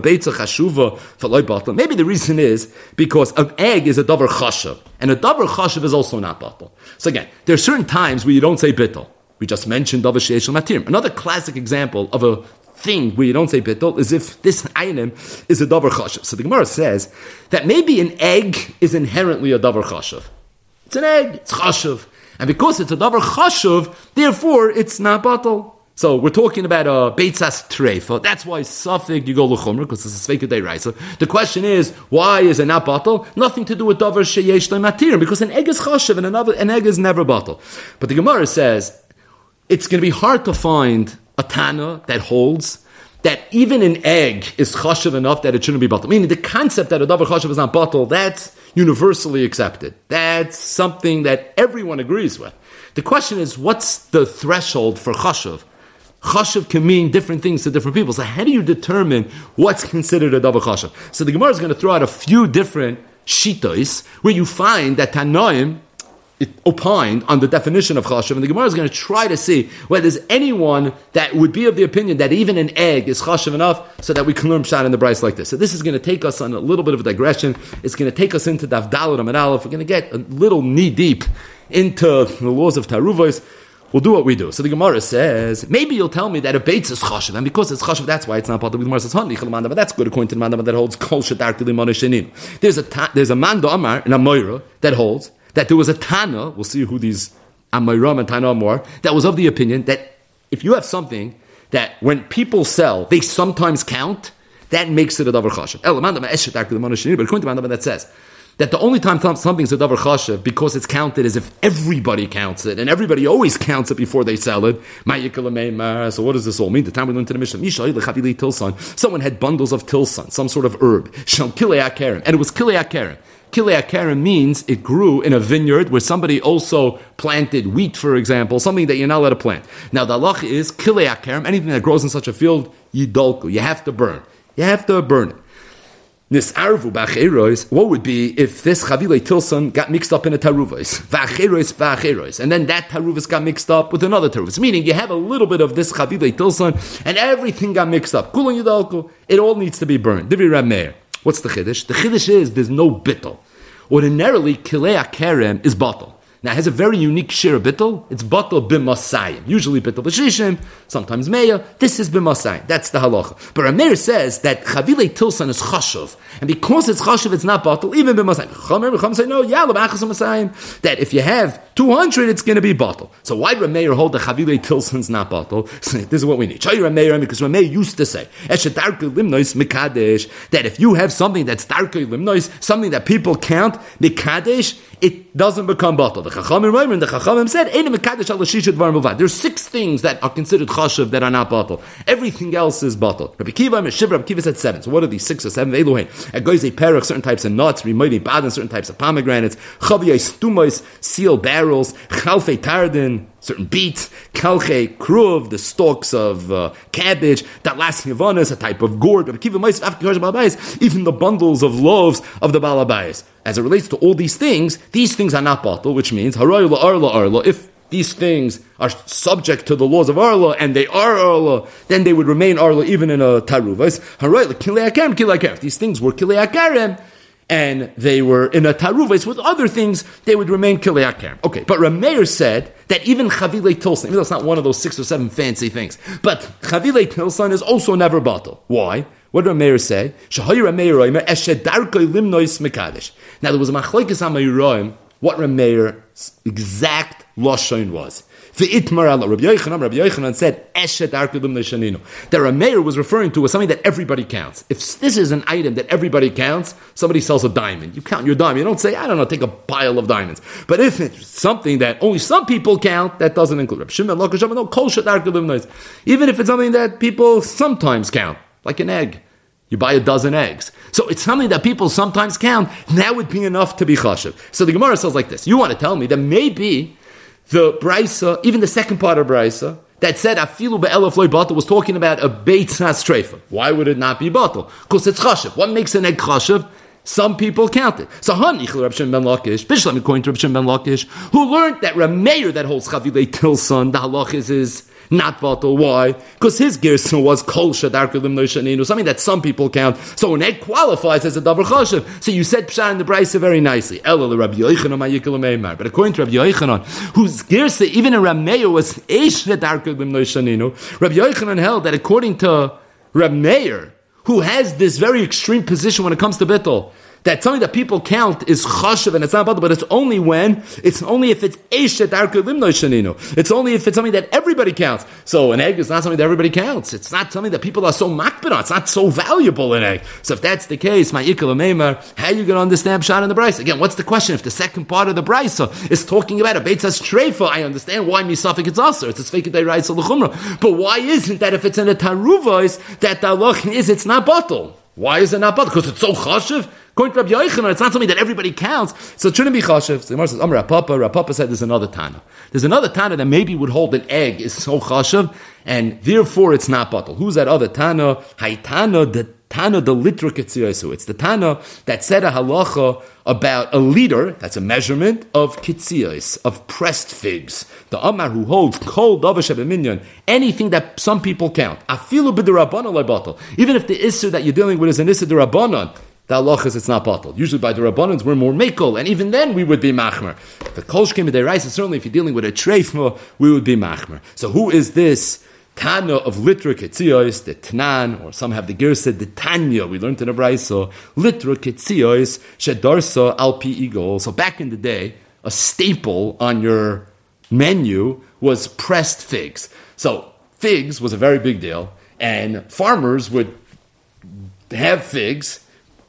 [SPEAKER 1] the reason is because an egg is a davar chashav, and a davar chashav is also not batal. So again, there are certain times where you don't say bittul. We just mentioned davar sheish matirim. Another classic example of a thing where you don't say bittul is if this item is a davar chashav. So the Gemara says that maybe an egg is inherently a davar chashav. It's an egg, it's chashav. And because it's a davar chashav, therefore it's not batal. So we're talking about a Beitzas Treifa. That's why Safik you go l'chumra, because it's a Sveika Deiraisa. The question is, why is it not batal? Nothing to do with davar sheyesh le'matirim, because an egg is chashav and an egg is never batal. But the Gemara says it's going to be hard to find a Tana that holds that even an egg is chashav enough that it shouldn't be batal. Meaning the concept that a davar chashav is not batal, that's universally accepted. That's something that everyone agrees with. The question is, what's the threshold for chashav? Chashav can mean different things to different people. So how do you determine what's considered a davar chashav? So the Gemara is going to throw out a few different shitos where you find that Tanoim opined on the definition of chashav, and the Gemara is going to try to see whether there's anyone that would be of the opinion that even an egg is chashav enough so that we can learn pshat in the brayso like this. So this is going to take us on a little bit of a digression. It's going to take us into Daf Daled Amud Aleph. We're going to get a little knee deep into the laws of Taruvos. We'll do what we do. So the Gemara says, maybe you'll tell me that a Beitz is chashav, and because it's chashav, that's why it's not part of the Gemara says, but that's good according to the Mandama that holds kol shetar k'limon shenin. There's a Manda Amar in Amoira that holds that there was a Tana, we'll see who these Amoiram and Tana are, that was of the opinion that if you have something that when people sell, they sometimes count, that makes it a davar chashav. But according to the Mandama that says that the only time something's a davar chashav because it's counted is if everybody counts it, and everybody always counts it before they sell it. So what does this all mean? The time we learned to the Mishnah, someone had bundles of tilson, some sort of herb, and it was kilei akarim. Kilei akarim means it grew in a vineyard where somebody also planted wheat, for example, something that you're not allowed to plant. Now the halach is kilei akarim, anything that grows in such a field, yidolku, you have to burn. You have to burn it. Nisarvu b'acherois, what would be if this chavilei tilson got mixed up in a taruvos? V'acherois, and then that taruvos got mixed up with another taruvos. Meaning you have a little bit of this chavilei tilson, and everything got mixed up. Kulon yidolku, it all needs to be burned. Divri Rab Meir. What's the chiddush? The chiddush is there's no bittul. Ordinarily, kilei akarem is batal. Now, it has a very unique share of bittul. It's batal b'masayim. Usually bittul b'shishim, sometimes meya. This is b'masayim. That's the halacha. But Rameir says that chavilei tilson is chashuv. And because it's chashuv, it's not batal, even b'masayim. Chacham say, no, yalla b'achas masayim. That if you have 200, it's going to be batal. So why did Rameir hold the chavilei tilson's not batal? This is what we need. Show you Rameir, because Rameir used to say, that if you have something that's darkei limnois, something that people count, mikadesh, it doesn't become batal. The Chachamim said, there's 6 things that are considered chashav that are not batal. Everything else is batal. Rabbi Kiva said 7. So what are these 6 or 7? Elohein. Agoizei perach, certain types of nuts, Rimoidi badan, certain types of pomegranates, Chaviyai stumos, seal barrels, Chalfei tardin, certain beets, Kalchei kruv, the stalks of cabbage, Dalas yavanas, a type of gourd, even the bundles of loaves of the balabayas. As it relates to all these things are not batal, which means haroy arla arla. If these things are subject to the laws of arla and they are arla, then they would remain arla even in a taruvas. Haroy kilei akarim, kilei akarim. If these things were kilei akarim and they were in a taruvas with other things, they would remain kilei akarim. Okay, but Rameir said that even chavilei tilson, even though it's not one of those 6 or 7 fancy things, but chavilei tilson is also never batal. Why? What did Rameir say? Now there was a machlokes hamayroim what Rameir's exact lashon was. Rabbi Yochanan said that Rameir was referring to as something that everybody counts. If this is an item that everybody counts, somebody sells a diamond. You count your diamond. You don't say, I don't know, take a pile of diamonds. But if it's something that only some people count, that doesn't include. Even if it's something that people sometimes count, like an egg. You buy a dozen eggs. So it's something that people sometimes count. That would be enough to be chashiv. So the Gemara says like this. You want to tell me that maybe the Brisa, even the second part of Brisa, that said afilu be'elef loy batal was talking about a beit streifa. Why would it not be batal? Because it's chashiv. What makes an egg chashiv? Some people count it. So Hanichel Reb Shimon ben Lakish, Bishlam according to Reb Shimon ben Lakish, who learned that Rameir that holds chavilei tilson, the halach is not batal. Why? Because his gerson was kol shadar kelim noishaninu, something that some people count. So an egg qualifies as a davar chashiv. So you said pshat in the brayso very nicely. Ela Rabbi Yochanan ma'yikol meimar. But according to Rabbi Yochanan, whose gerson even in Rameir was eish shadar kelim noishaninu, Rabbi Yochanan held that according to Rameir, who has this very extreme position when it comes to bittul, that something that people count is chashav and it's not batal, but it's only if it's eshet arka limno shaninu. It's only if it's something that everybody counts. So an egg is not something that everybody counts. It's not something that people are so makbid on. It's not so valuable, an egg. So if that's the case, my ikal meimar, how are you going to understand pshat in the brayso? Again, what's the question? If the second part of the brayso is talking about a beitzas treifa, I understand why misafik it's also. It's a sfeikah deraisa l'chumra. But why isn't that if it's in a taruvos that the halach is it's not batal? Why is it not batal? Because it's so chashiv. According to Rabbi Yochanan, it's not something that everybody counts, so it shouldn't be chashiv. So the Gemara says, Amar Rapapa said there's another Tana. There's another Tana that maybe would hold an egg is so chashiv, and therefore it's not batal. Who's that other Tana? Haitana, the Tana, the litra kitziyosu. It's the Tana that said a halacha about a liter, that's a measurement, of kitziyos, of pressed figs. The Amar who holds kol davar shebeminyan, anything that some people count. Afilu b'derabbanan lo batal. Even if the issur that you're dealing with is an issur derabbanan, the halach is it's not batal. Usually by the Rabbanans we're more mekel, and even then we would be machmer. The kol shkem b'deraisa, certainly if you're dealing with a treifma, we would be machmer. So who is this Tana of litra ketziyos, the Tnan, or some have the Girsa, the Tanya, we learned in the Brayso, litra ketziyos, shedarsa alpi igol. So back in the day, a staple on your menu was pressed figs. So figs was a very big deal, and farmers would have figs,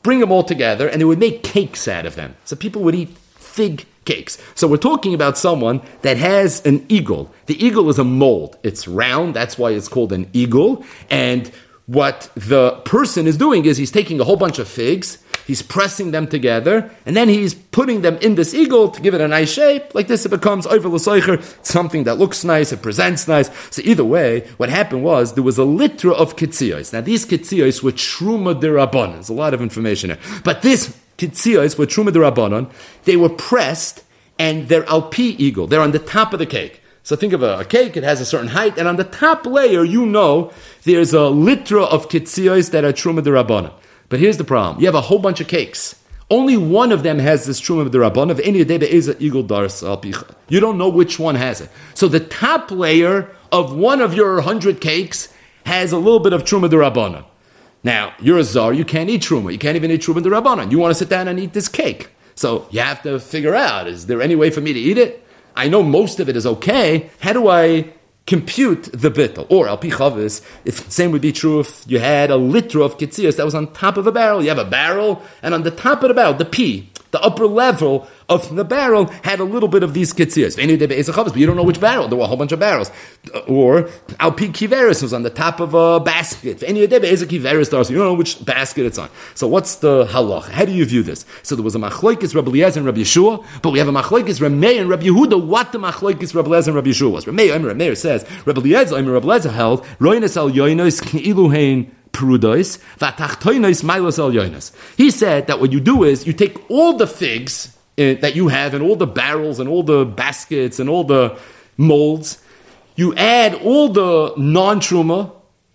[SPEAKER 2] bring them all together, and they would make cakes out of them. So people would eat fig cakes. So we're talking about someone that has an eagle. The eagle is a mold. It's round, that's why it's called an eagle. And what the person is doing is he's taking a whole bunch of figs, he's pressing them together, and then he's putting them in this eagle to give it a nice shape. Like this, it becomes over l'soicher, something that looks nice, it presents nice. So either way, what happened was there was a litra of kitziyos. Now these kitziyos were truma derabbanan. There's a lot of information here. But this kitziyos were truma derabbanan. They were pressed, and they're alpi eagle. They're on the top of the cake. So think of a cake, it has a certain height, and on the top layer, there's a litra of kitziyos that are truma derabbanan. But here's the problem. You have a whole bunch of cakes. Only one of them has this truma derabbanan. Of any day is an eagle dars alpicha. You don't know which one has it. So the top layer of one of your 100 cakes has a little bit of truma derabbanan. Now, you're a czar, you can't eat truma. You can't even eat truma derabbanan. You want to sit down and eat this cake. So you have to figure out, is there any way for me to eat it? I know most of it is okay. How do I compute the bittul? Or al pi chavis, if same would be true if you had a litra of kitziyos that was on top of a barrel. You have a barrel, and on the top of the barrel, the upper level of the barrel had a little bit of these kitziyos. But you don't know which barrel. There were a whole bunch of barrels. Or al pi kiveris was on the top of a basket. You don't know which basket it's on. So what's the halach? How do you view this? So there was a machlokes Rabbi Eliezer and Rabbi Yeshua, but we have a machlokes Rabbi Meir and Rabbi Yehuda. What the machlokes Rabbi Eliezer and Rabbi Yeshua was? Rabbi Meir says Rabbi Eliezer held roinas al yoinos k'iluhein perudois v'atachtoinos milos al yoinos. He said that what you do is you take all the figs that you have and all the barrels and all the baskets and all the molds, you add all the non-truma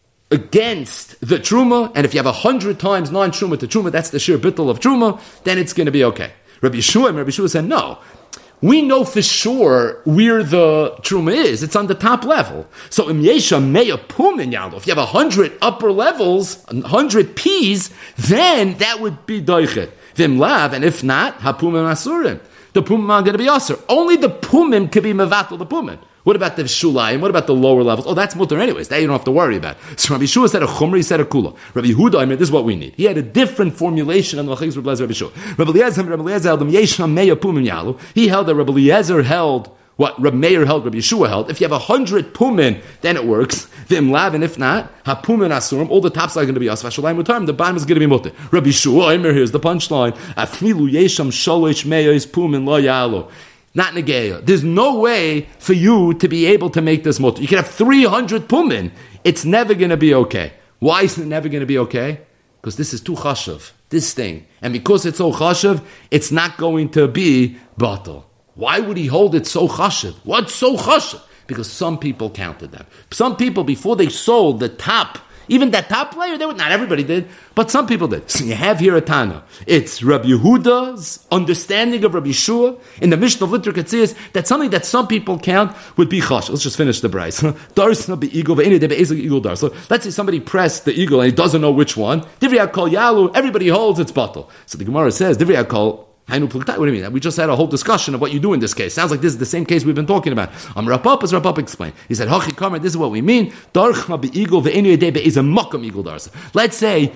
[SPEAKER 2] against the truma, and if you have 100 times non-truma to truma, that's the sheer bittul of truma, then it's going to be okay. Rabbi Yeshua said, no. We know for sure where the truma is. It's on the top level. So im yesha meya pumin yalo. If you have 100 upper levels, 100 peas, then that would be doichet. Vim lav, and if not, hapumim asurim. The pumim are going to be asur. Only the pumim could be mevatel the pumim. What about the shulayim? What about the lower levels? Oh, that's mutter anyways. That you don't have to worry about. So Rabbi Yeshua said a chumra, he said a kula. Rabbi Yehuda, this is what we need. He had a different formulation on the Lachig's Rabbi Yeshua. Rabbi Eliezer held him yesham meya pumim yalu. He held that Rabbi Eliezer held what Rabbi Meir held, Rabbi Yeshua held. If you have 100 pumin, then it works. Vim lav, and if not, hapumin asurim. All the tops are going to be asva shalayim utarm. The bottom is going to be mutter. Rabbi Yeshua, here's the punchline. Afilu yesham shalosh meyos pumin lo yalu. Not negeya. There's no way for you to be able to make this mutter. You can have 300 pumin. It's never going to be okay. Why is it never going to be okay? Because this is too chashav, this thing. And because it's so chashav, it's not going to be batal. Why would he hold it so chashav? What's so chashav? Because some people counted them. Some people, before they sold the top, even that top layer, not everybody did, but some people did. So you have here a Tana. It's Rabbi Yehuda's understanding of Rabbi Yeshua in the Mishnah of Litra Katziyas that something that some people count would be chash. Let's just finish the brayz. Darsna be eagle, eagle dar. So let's say somebody pressed the eagle and he doesn't know which one. Divrei kol yalu, everybody holds its bottle. So the Gemara says, Divrei kol. What do you mean? We just had a whole discussion of what you do in this case. Sounds like this is the same case we've been talking about. Rapap, as Rapap explained. He said, Hachi Kamer, this is what we mean. Darchma be'eagle ve'enu yedei be'ez a makam eagle darsa. Let's say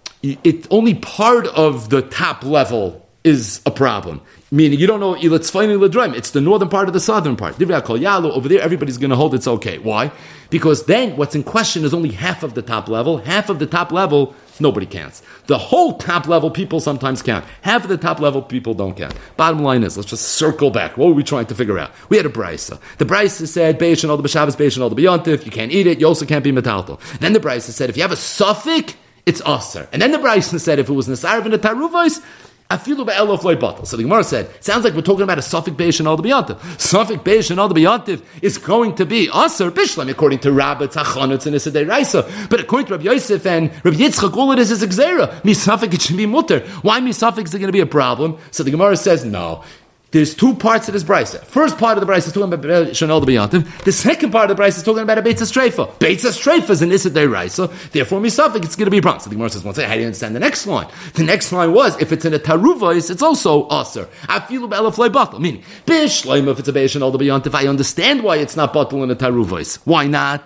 [SPEAKER 2] it only part of the top level is a problem. Meaning you don't know, it's the northern part of the southern part. Over there, everybody's going to hold it's okay. Why? Because then what's in question is only half of the top level. Half of the top level, nobody counts. The whole top level, people sometimes count. Half of the top level, people don't count. Bottom line is, let's just circle back. What were we trying to figure out? We had a brisa. The brisa said, Beish and all the B'Shabbos, Beish and all the B'Yontif, you can't eat it, you also can't be metaltal. Then the brisa said, if you have a suffix, it's aser. And then the brisa said, if it was Nesarav and a Taruvos, Afilu ba'elof loy batal. So the Gemara said, sounds like we're talking about a suffix beish and all the b'yantiv. Suffix beish and all the b'yantiv is going to be aser bishlam according to Rabbah, Tzachonitz, and Isidei Raisa. But according to Rabbi Yosef and Rabbi Yitzchak, all it is gzera. Mi suffix, it should be mutter. Why mi suffix is going to be a problem? So the Gemara says, no. There's two parts of this brisa. First part of the brisa is talking about Shanol the B'yantiv. The second part of the brisa is talking about a Beitzah Streifa. Beitzah Streifa is an Issa Deiraisa. Therefore, misafik, it's going to be a problem. So the Gemara says, how do you understand the next line? The next line was, if it's in a Taruvos, it's also Aser. Afilu B'elef Batal. Meaning, Bishleim, if it's a Beitzah Shanol the B'yantiv, I understand why it's not Batal in a Taruvos. Why not?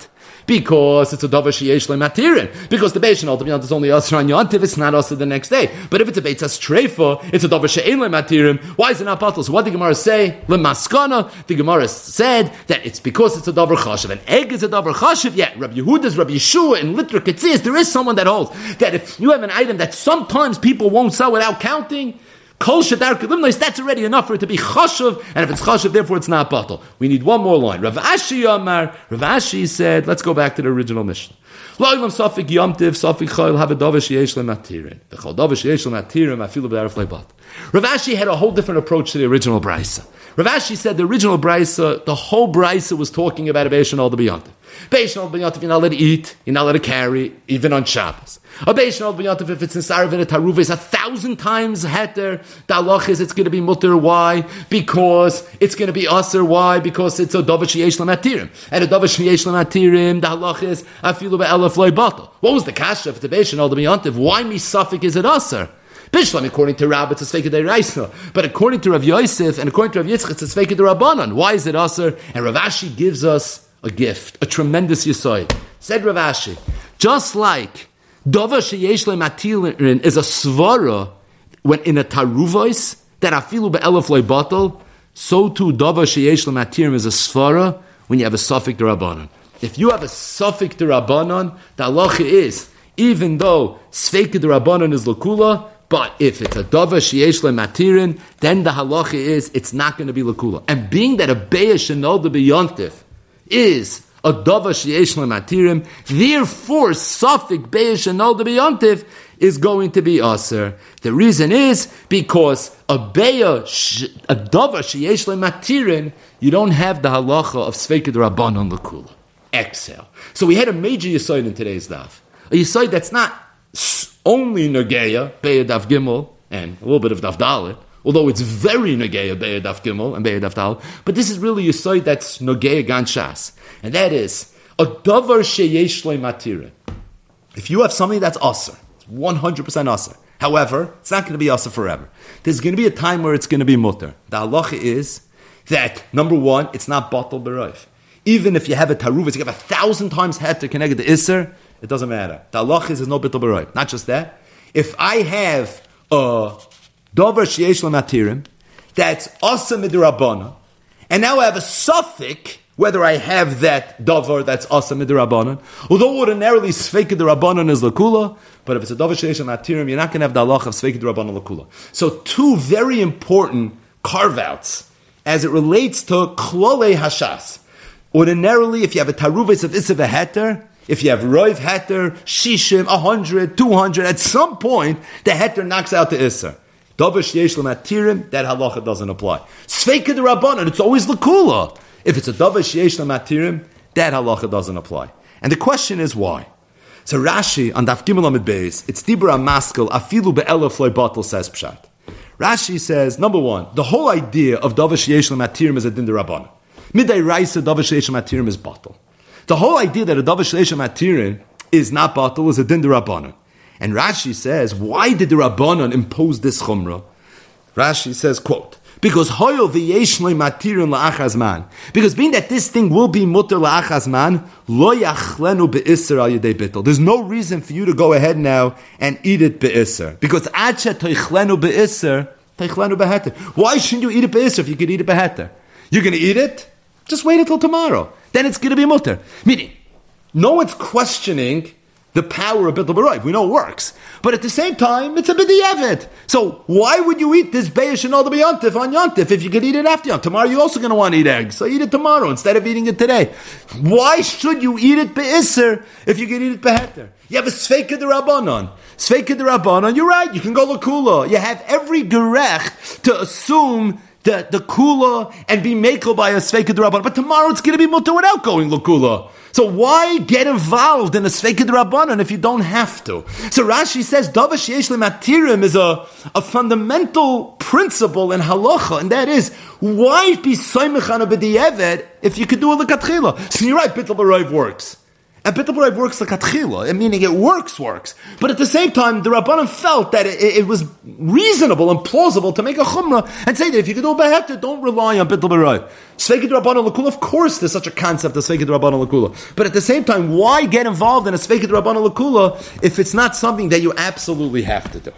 [SPEAKER 2] Because it's a davar sheyesh lematirin. Because the Beis Shenol is only asr on Yontif, it's not asr the next day. But if it's a Beitzas Treifa, it's a davar she'ein lematirin. Why is it not batal? So what did the Gemara say? Lemaskana. The Gemara said that it's because it's a davar chashiv. An egg is a davar chashiv. Yet Rabbi Yehuda's, Rabbi Yeshua, and Litra Ketzis, there is someone that holds that if you have an item that sometimes people won't sell without counting, Kol Shadar Kelimnois, that's already enough for it to be chashuv, and if it's chashuv, therefore it's not batal. We need one more line. Rav Ashi Amar, Rav Ashi said, let's go back to the original Mishnah. Lo'ilam Safik Yomtiv, Safik Chayil, have a davar sheyesh lematirin. The chol davar sheyesh lematirin, afilu b'darif leibat. Rav Ashi had a whole different approach to the original Brisa. Rav Ashi said the original Brisa, the whole Brisa was talking about a Beis Shenol b'yontiv. Beis Shenol b'yontiv, you're not allowed to eat, you're not allowed to carry, even on Shabbos. A Beis Shenol b'yontiv, if it's in Sarav and a Taruv, is 1,000 times heter. The halach is it's going to be mutter. Why? Because it's going to be aser. Why? Because it's a davar sheyesh lematirim. And a davar sheyesh lematirim, the halach is afilu be'elef loy batal. What was the kasha of the Beis Shenol b'yontiv? Why misafik is it aser? Bishlam, according to Rabbah, it's a Sveika Deiraisa. But according to Rav Yosef and according to Rav Yitzchak, it's a Sveika Derabanan. Why is it aser? And Rav Ashi gives us a gift, a tremendous yisoid. Said Rav Ashi, just like davar sheyesh lematirin is a svara when in a taruvois that afilu be'elef loy batal, so too davar sheyesh lematirin is a svara when you have a suffik derabanan. If you have a suffik derabanan, the halacha is even though sveika derabanan is lakula, but if it's a davar sheyesh lematirin, then the halacha is it's not going to be lakula. And being that a beis shenol b'yontif is a davar sheyesh lematirim, therefore suffik beis shenol b'yontif is going to be aser. The reason is because a davar sheyesh lematirin, you don't have the halacha of sveika d'Rabbanan lakula. Exhale. So we had a major yisoid in today's daf. A yisoid that's not only Nageya, Be'er Daf Gimel, and a little bit of Daf Dalet, although it's very Nageya, Be'er Daf Gimel, and Be'er Daf Dalet, but this is really a side that's Nageya Gan Shas, and that is, a Davar Sheyesh Le'Matira. If you have something that's Aser, it's 100% Aser. However, it's not going to be Aser forever. There's going to be a time where it's going to be Mutter. The halacha is that, number one, it's not Batal B'Rayv. Even if you have a Taruvis, you have 1,000 times head to connect the Isser, it doesn't matter. The halach is no bittul b'roy. Not just that. If I have a davar sheyesh lematirim that's asa midrabanan, and now I have a suffix whether I have that davar that's asa midrabanan, although ordinarily sveika d'Rabbanan is lakula, but if it's a davar sheyesh lematirim, you're not going to have the halach of sveika d'Rabbanan lakula. So two very important carve-outs as it relates to klolei hashas. Ordinarily, if you have a taruvis of isav heter, if you have roiv heter, shishim, 100, 200, at some point, the heter knocks out the isser. Davar sheyesh lematirim, that halacha doesn't apply. Sveika d'Rabbanan, it's always lakula. If it's a davar sheyesh lematirim, that halacha doesn't apply. And the question is why? So Rashi, on Daf Gimel Amid Beis, it's Dibra Maskel, afilu be'elef loy batal says pshat. Rashi says, number one, the whole idea of davar sheyesh lematirim is a din d'Rabbanan. Midday Raisa davar sheyesh lematirim is batal. The whole idea that a davar sheyesh lematirin is not batal is a din d'Rabbanan. And Rashi says, why did the Rabbanan impose this chumrah? Rashi says, quote, because hoyo v'yesh lematirin la'achaz man. Because being that this thing will be mutter la'achaz man, lo yachlenu be'isser al yedei bittul. There's no reason for you to go ahead now and eat it be'isser. Because ad she toichlenu be'isser, toichlenu be'heter. Why shouldn't you eat it be'isser if you could eat it be'heter? You're going to eat it? Just wait until tomorrow. Then it's going to be mutter. Meaning, no one's questioning the power of bittul b'roiv. We know it works. But at the same time, it's a b'di'evet. So why would you eat this be'esh and all the b'yontif on yontif if you could eat it after yontif? Tomorrow you're also going to want to eat eggs. So eat it tomorrow instead of eating it today. Why should you eat it be'isser if you could eat it be'heter? You have a sveika d'Rabbanan. Sveika d'Rabbanan, you're right. You can go l'kula. You have every gerech to assume the kula and be mekel by a sveika d'Rabbanan. But tomorrow it's going to be mutter without going l'kula. So why get involved in a sveika d'Rabbanan if you don't have to? So Rashi says, davar sheyesh lematirim is a fundamental principle in halacha, and that is, why be soymech on a b'di'evet if you could do a l'katchila? So you're right, bittul b'roiv works.
[SPEAKER 1] And Bittul B'Raiv works like Atchila, meaning it works. But at the same time, the Rabbanim felt that it was reasonable and plausible to make a Chumrah and say that if you can do a Beheter, don't rely on Bittul B'Raiv. Sveikid Rabbanan L'Kula, of course there's such a concept of Sveikid Rabbanan L'Kula. But at the same time, why get involved in a Sveikid Rabbanan L'Kula if it's not something that you absolutely have to do?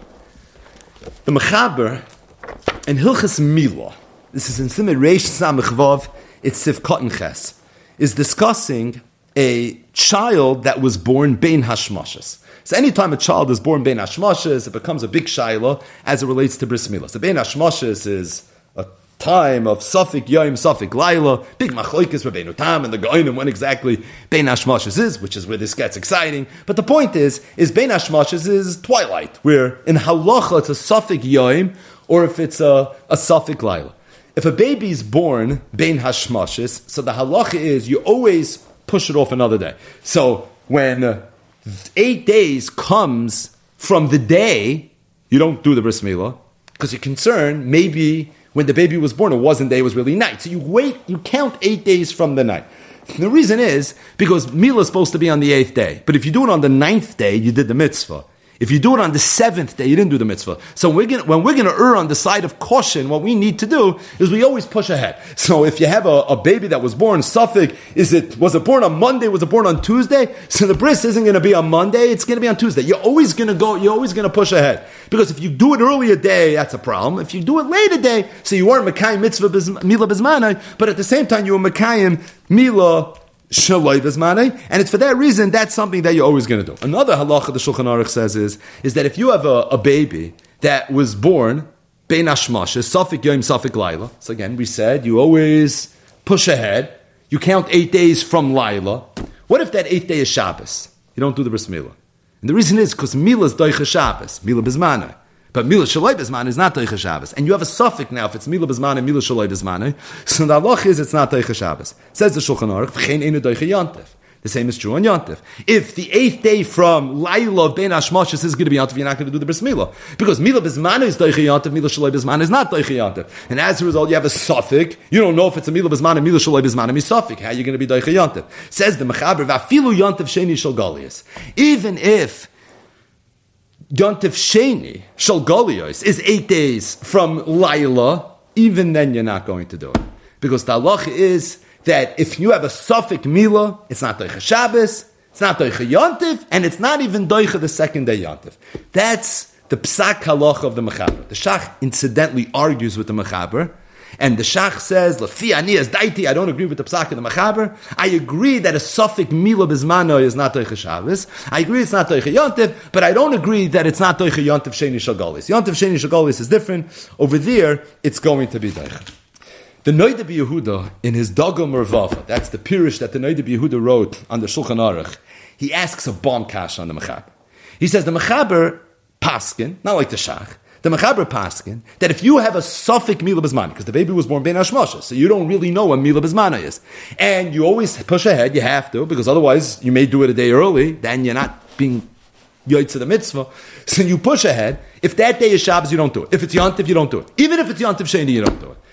[SPEAKER 1] The Mechaber in Hilchas Milah, this is in Simon Reish Samech Vav, it's Siv Cotton Ches, is discussing a child that was born bein hashmashas. So anytime a child is born bein hashmashas, it becomes a big shaila as it relates to bris milah. So bein hashmashas is a time of Safik Yom, Safik Laila, big machlokes Rabbeinu Tam and the Goinim when exactly bein hashmashas is, which is where this gets exciting. But the point is bein hashmashas is twilight, where in halacha it's a Safik Yom or if it's a Safik Laila. If a baby is born bein hashmashas, so the halacha is you always push it off another day. So when 8 days comes from the day, you don't do the bris milah because you're concerned maybe when the baby was born it wasn't day, it was really night. So you count 8 days from the night. And the reason is because milah is supposed to be on the 8th day. But if you do it on the 9th day, you did the mitzvah. If you do it on the 7th day, you didn't do the mitzvah. So when we're going to err on the side of caution, what we need to do is we always push ahead. So if you have a baby that was born Suffolk, was it born on Monday? Was it born on Tuesday? So the bris isn't going to be on Monday, it's going to be on Tuesday. You're always going to push ahead. Because if you do it earlier day, that's a problem. If you do it later day, so you weren't Mekayim mitzvah milah bizmanai, but at the same time you were Mekayim milah Shaloi Bezmanei, and it's for that reason that's something that you're always going to do. Another halacha the Shulchan Aruch says is that if you have a baby that was born bein hashmashas, Safik Yom, Safik Laila, so again we said you always push ahead, you count 8 days from Laila. What if that 8th day is Shabbos? You don't do the bris milah. And the reason is because milah is doicha Shabbos, milah bezmanei. But milah shaloi bezmanei is not doicha Shabbos. And you have a suffix now if it's milah bezmanei, milah shaloi bezmanei. So the halach is it's not doicha Shabbos. Says the Shulchan Aruch, v'chein einu doicha yontif. The same is true on Yontif. If the 8th day from Laila of Ben Hashmashas is going to be Yontif, you're not going to do the bris milah. Because milah bezmanei is doicha yontif, milah shaloi bezmanei is not doicha yontif. And as a result, you have a suffix. You don't know if it's a milah bezmanei, milah shaloi bezmanei, suffix. How are you going to be doicha yontif? Says the Mechaber, v'afilu yontif sheni shel galius. Even if Yontif Sheni, Shal Galios, is 8 days from Laila, even then you're not going to do it. Because the halacha is that if you have a suffix milah, it's not doicha Shabbos, it's not doicha Yontif, and it's not even doicha the 2nd day Yontif. That's the psak halacha of the Mechaber. The Shach incidentally argues with the Mechaber, and the Shach says, Lafi ani as daiti, I don't agree with the psak of the Mechaber. I agree that a suffix milah bizmano is not doicha Shabbos. I agree it's not doicha Yontif, but I don't agree that it's not doicha Yontif Sheni Shagalis. Yontif Sheni Shagalis is different. Over there, it's going to be doicha. The Noida B'Yehuda, in his Dagam Mervava, that's the Pirush that the Noida B'Yehuda wrote on the Shulchan Aruch, he asks a bomb kash on the Mechaber. He says the Mechaber paskin, not like the Shach, the Mechaber paskin, that if you have a suffix milah bezmanei, because the baby was born bein hashmashas, so you don't really know what milah bezmanei is, and you always push ahead, you have to, because otherwise you may do it a day early, then you're not being yoytze the mitzvah, so you push ahead. If that day is Shabbos, you don't do it. If it's Yontif, you don't do it. Even if it's Yontif Sheni, you don't do it.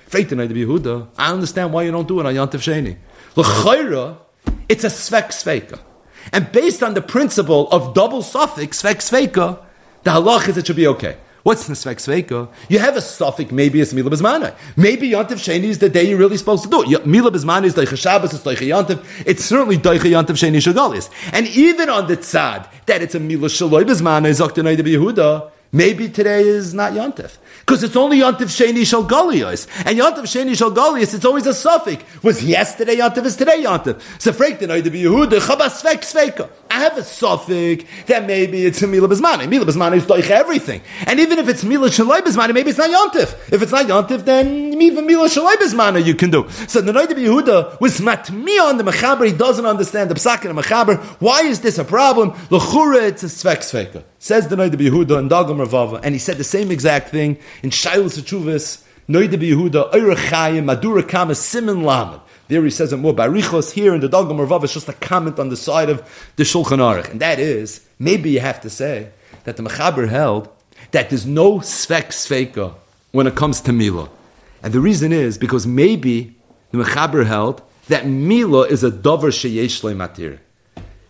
[SPEAKER 1] I understand why you don't do it on Yontif Sheni. L'chayra, it's a svek sveika. And based on the principle of double suffix, svek sveika, the halach is it should be okay. What's the svek sveika? You have a suffix, maybe it's milah bezmanei. Maybe Yontif Sheni is the day you're really supposed to do it. Milah bezmanei is doicha Shabbos, it's doicha Yontif. It's certainly doicha Yontif Sheni shagalis. And even on the tzad, that it's a milah shaloi bezmanei, zok the Noida B'Yehuda, maybe today is not Yontif. Because it's only Yontif Sheni Shal Galios. And Yontif Sheni Shal Galios, it's always a suffix. Was yesterday Yontif, is today Yontif. So Freik the Noida B'Yehuda, Chabas Svek Sveika. I have a suffix that maybe it's a Milah Bezmanei. Milah Bezmanei is doicha everything. And even if it's Milah Shaloi Bezmanei, maybe it's not Yontif. If it's not Yontif, then even Milah Shaloi Bezmanei you can do. So the Noida B'Yehuda was matmi on the Mechaber. He doesn't understand the psak in the Mechaber. Why is this a problem? L'chura, it's a Svek Sveika. Says the Noida B'Yehuda and Dagam Ravava, and he said the same exact thing in Shailus Teshuvos, Noida B'Yehuda, Eirech Chayim, Madura Kama, Siman Lamed. There he says it more barichos. Here in the Dagam Ravava, it's just a comment on the side of the Shulchan Aruch, and that is maybe you have to say that the Mechaber held that there's no svek sveika when it comes to milah, and the reason is because maybe the Mechaber held that milah is a davar sheyesh le matir.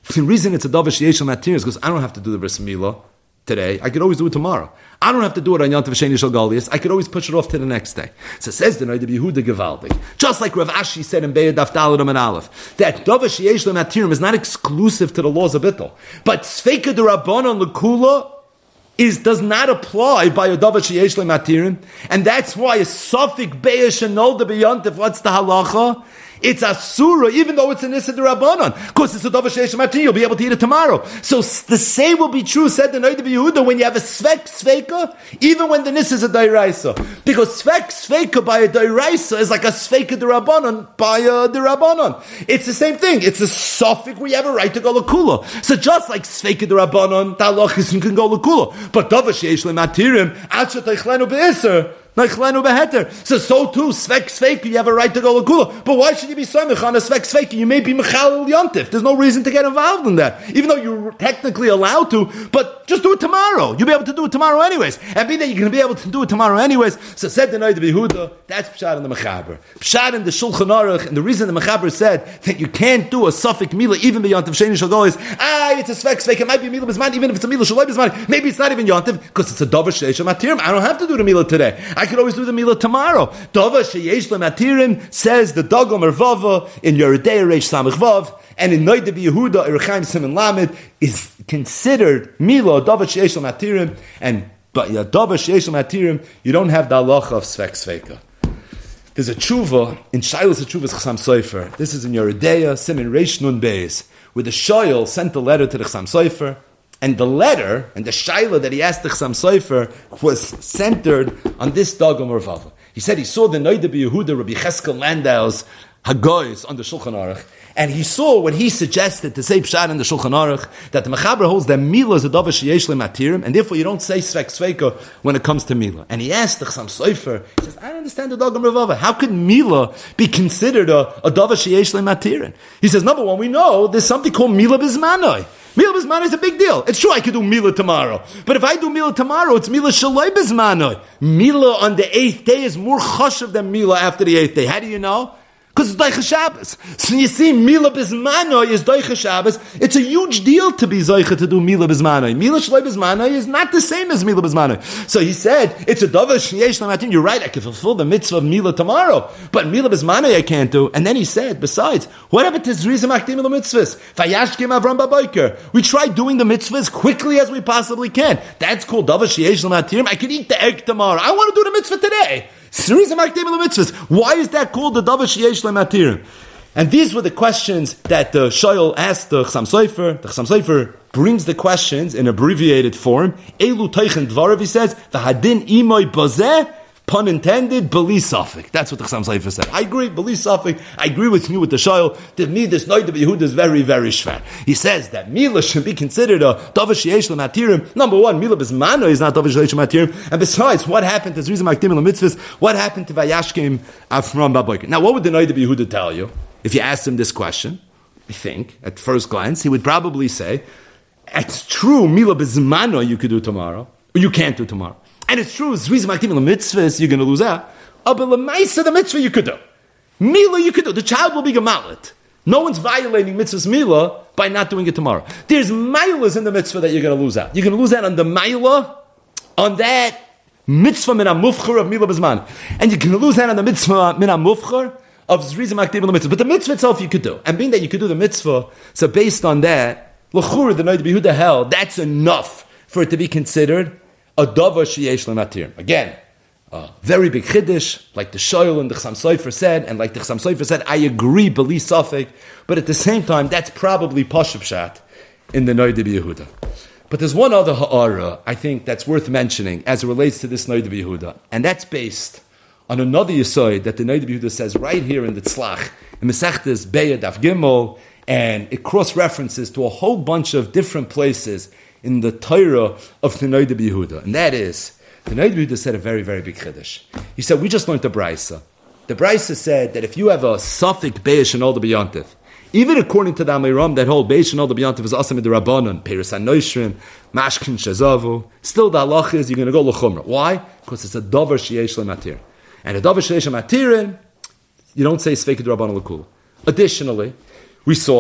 [SPEAKER 2] The reason it's a davar sheyesh matir is because I don't have to do the bris milah today. I could always do it tomorrow. I don't have to do it on Yom Tov Sheni Shel Galias. I could always push it off to the next day. So it says the Noda B'Yehuda Gevaldik. Just like Rav Ashi said in Be'er Daf Daled and Aleph, that davar sheyesh matirim is not exclusive to the laws of Bittul, but Sfeika D'Rabbanan L'Kula does not apply by a davar sheyesh matirim, and that's why a suffix Be'er Shenolda B'Yontif. What's the halacha? It's asura, even though it's an issa d'Rabbanan. Because it's a davar sheyesh matir, you'll be able to eat it tomorrow. So the same will be true, said the Noda B'Yehuda, when you have a sveka, even when the nissa is a dairaisa. Because sveka by a dairaisa is like a sveka d'Rabbanan by a d'Rabbanan. It's the same thing. It's a suffix where you have a right to go l'kula. So just like sveka d'Rabbanan, ta'alochis, you can go l'kula. But davar sheyesh matirim, atzah teichlenu be'isser, so too, svek, you have a right to go l'kula. But why should you be samich on a svek? You may be mechal yontif. There's no reason to get involved in that. Even though you're technically allowed to, but just do it tomorrow. You'll be able to do it tomorrow anyways. And being that you're going to be able to do it tomorrow anyways, so said the Noda B'Yehuda, that's Pshat in the Mechaber. Pshat in the Shulchan Aruch, and the reason the Mechaber said that you can't do a suffix milah even beyond Yontif Sheni Shel Galias, it's a svek, it might be a milah b'zman, even if it's a milah shaloi b'zman, maybe it's not even Yontif, because it's a davar sheyesh matirim. I don't have to do the milah today. I could always do the milah tomorrow. Davar sheyesh matirim says the Dagam Ervava in Yeridei Reish Samech Vav, and in Noda B'Yehuda Erechaim Siman Lamed is considered milah davar sheyesh matirim, and but davar sheyesh matirim you don't have the halacha of sveka. There's a tshuva in Shailos Tshuvas Chasam Sofer. This is in Yeridei Siman Reish Nun Beis, where the Shoyal sent a letter to the Chasam Sofer. And the letter and the shaila that he asked the Chasam Sofer was centered on this Dagam Ervava. He said he saw the Noda B'Yehuda Rabbi Cheskel Landau's Hagoyis on the Shulchan Aruch, and he saw what he suggested to say Pshat in the Shulchan Aruch, that the Mechaber holds that Milah is a davar sheyesh matirim, and therefore you don't say sveka when it comes to Milah. And he asked the Chasam Sofer, he says, I don't understand the Dagam Ervava. How could Milah be considered a davar sheyesh matirim? He says, number one, we know there's something called Milah B'Zmanoi. Milah b'zmanoi is a big deal. It's true I could do Milah tomorrow. But if I do Milah tomorrow, it's Milah shaloi b'zmanoi. Milah on the 8th day is more chashav than Milah after the 8th day. How do you know? Because it's Doicha Shabbos. So you see, Milah B'Zmanoi is Doicha Shabbos. It's a huge deal to be Zoicha to do Milah B'Zmanoi. Milah Shloi B'Zmanoi is not the same as Milah B'Zmanoi. So he said, it's a davar sheyesh l'matim. You're right, I can fulfill the mitzvah of Milah tomorrow. But Milah B'Zmanoi I can't do. And then he said, besides, what happened to Zrizim Akdim Mitzvahs? Vayashkim Avram Baboiker. We try doing the mitzvahs as quickly as we possibly can. That's called davar sheyesh l'matim. I can eat the egg tomorrow. I want to do the mitzvah today. Why is that called the davar sheyesh matirim? And these were the questions that the Shoyal asked the Chasam Sofer. The Chasam Sofer brings the questions in abbreviated form. Elu teichen dvarav, he says, v'hadin imoy bozeh, pun intended, beli safek. That's what the Chasam Sofer said. I agree, beli safek. I agree with you with the Shoyal. To me, this Noda B'Yehuda is very, very shver. He says that Milah should be considered a davar sheyesh matirim. Number one, Milah b'zmano is not davar sheyesh matirim. And besides, what happened to Zrizim Akdim Mitzvahs? What happened to Vayashkim Avram Baboiker? Now, what would the Noda B'Yehuda tell you if you asked him this question? I think, at first glance, he would probably say, it's true, Milah b'zmano you could do tomorrow, or you can't do tomorrow. And it's true, Zrizim Akdim Mitzvahs, you're going to lose out. But l'maisa, the mitzvah you could do. Milah you could do. The child will be gemalit. No one's violating mitzvah's milah by not doing it tomorrow. There's milas in the mitzvah that you're going to lose out. You're going to lose out on the milah, on that mitzvah min ha-mufchar of milah b'zman. And you're going to lose out on the mitzvah min ha-mufchar of Zrizim Akdim mitzvah. But the mitzvah itself you could do. And being that you could do the mitzvah, so based on that, l'chur, the Noda B'Yehuda held, that's enough for it to be considered a davar sheyesh l'matirim. Again, very big chiddush, like the Shoyal and the Chasam Sofer said, and like the Chasam Sofer said, I agree, beli safek, but at the same time, that's probably Pashup Pshat in the Noda B'Yehuda. But there's one other ha'ara, I think, that's worth mentioning as it relates to this Noda B'Yehuda, and that's based on another Yesod that the Noda B'Yehuda says right here in the Tzlach, in Mesechtes Be'er Daf Gimel, and it cross-references to a whole bunch of different places in the Torah of the Noda B'Yehuda, and that is, the Noda B'Yehuda said a very, very big chiddush. He said, we just learned the Braisa. The Braisa said that if you have a suffix Be'er Shenolda B'Yontif, even according to the Amiram, that whole Be'er Shenolda B'Yontif is Asam D'Rabbanan, Peres HaNoishrim, Mashkin Shazavu, still the halach is you're going to go L'chumra. Why? Because it's a davar sheyesh l'matir. And a davar sheyesh l'matir, you don't say Sveka D'Rabbanan L'kul. Additionally, we saw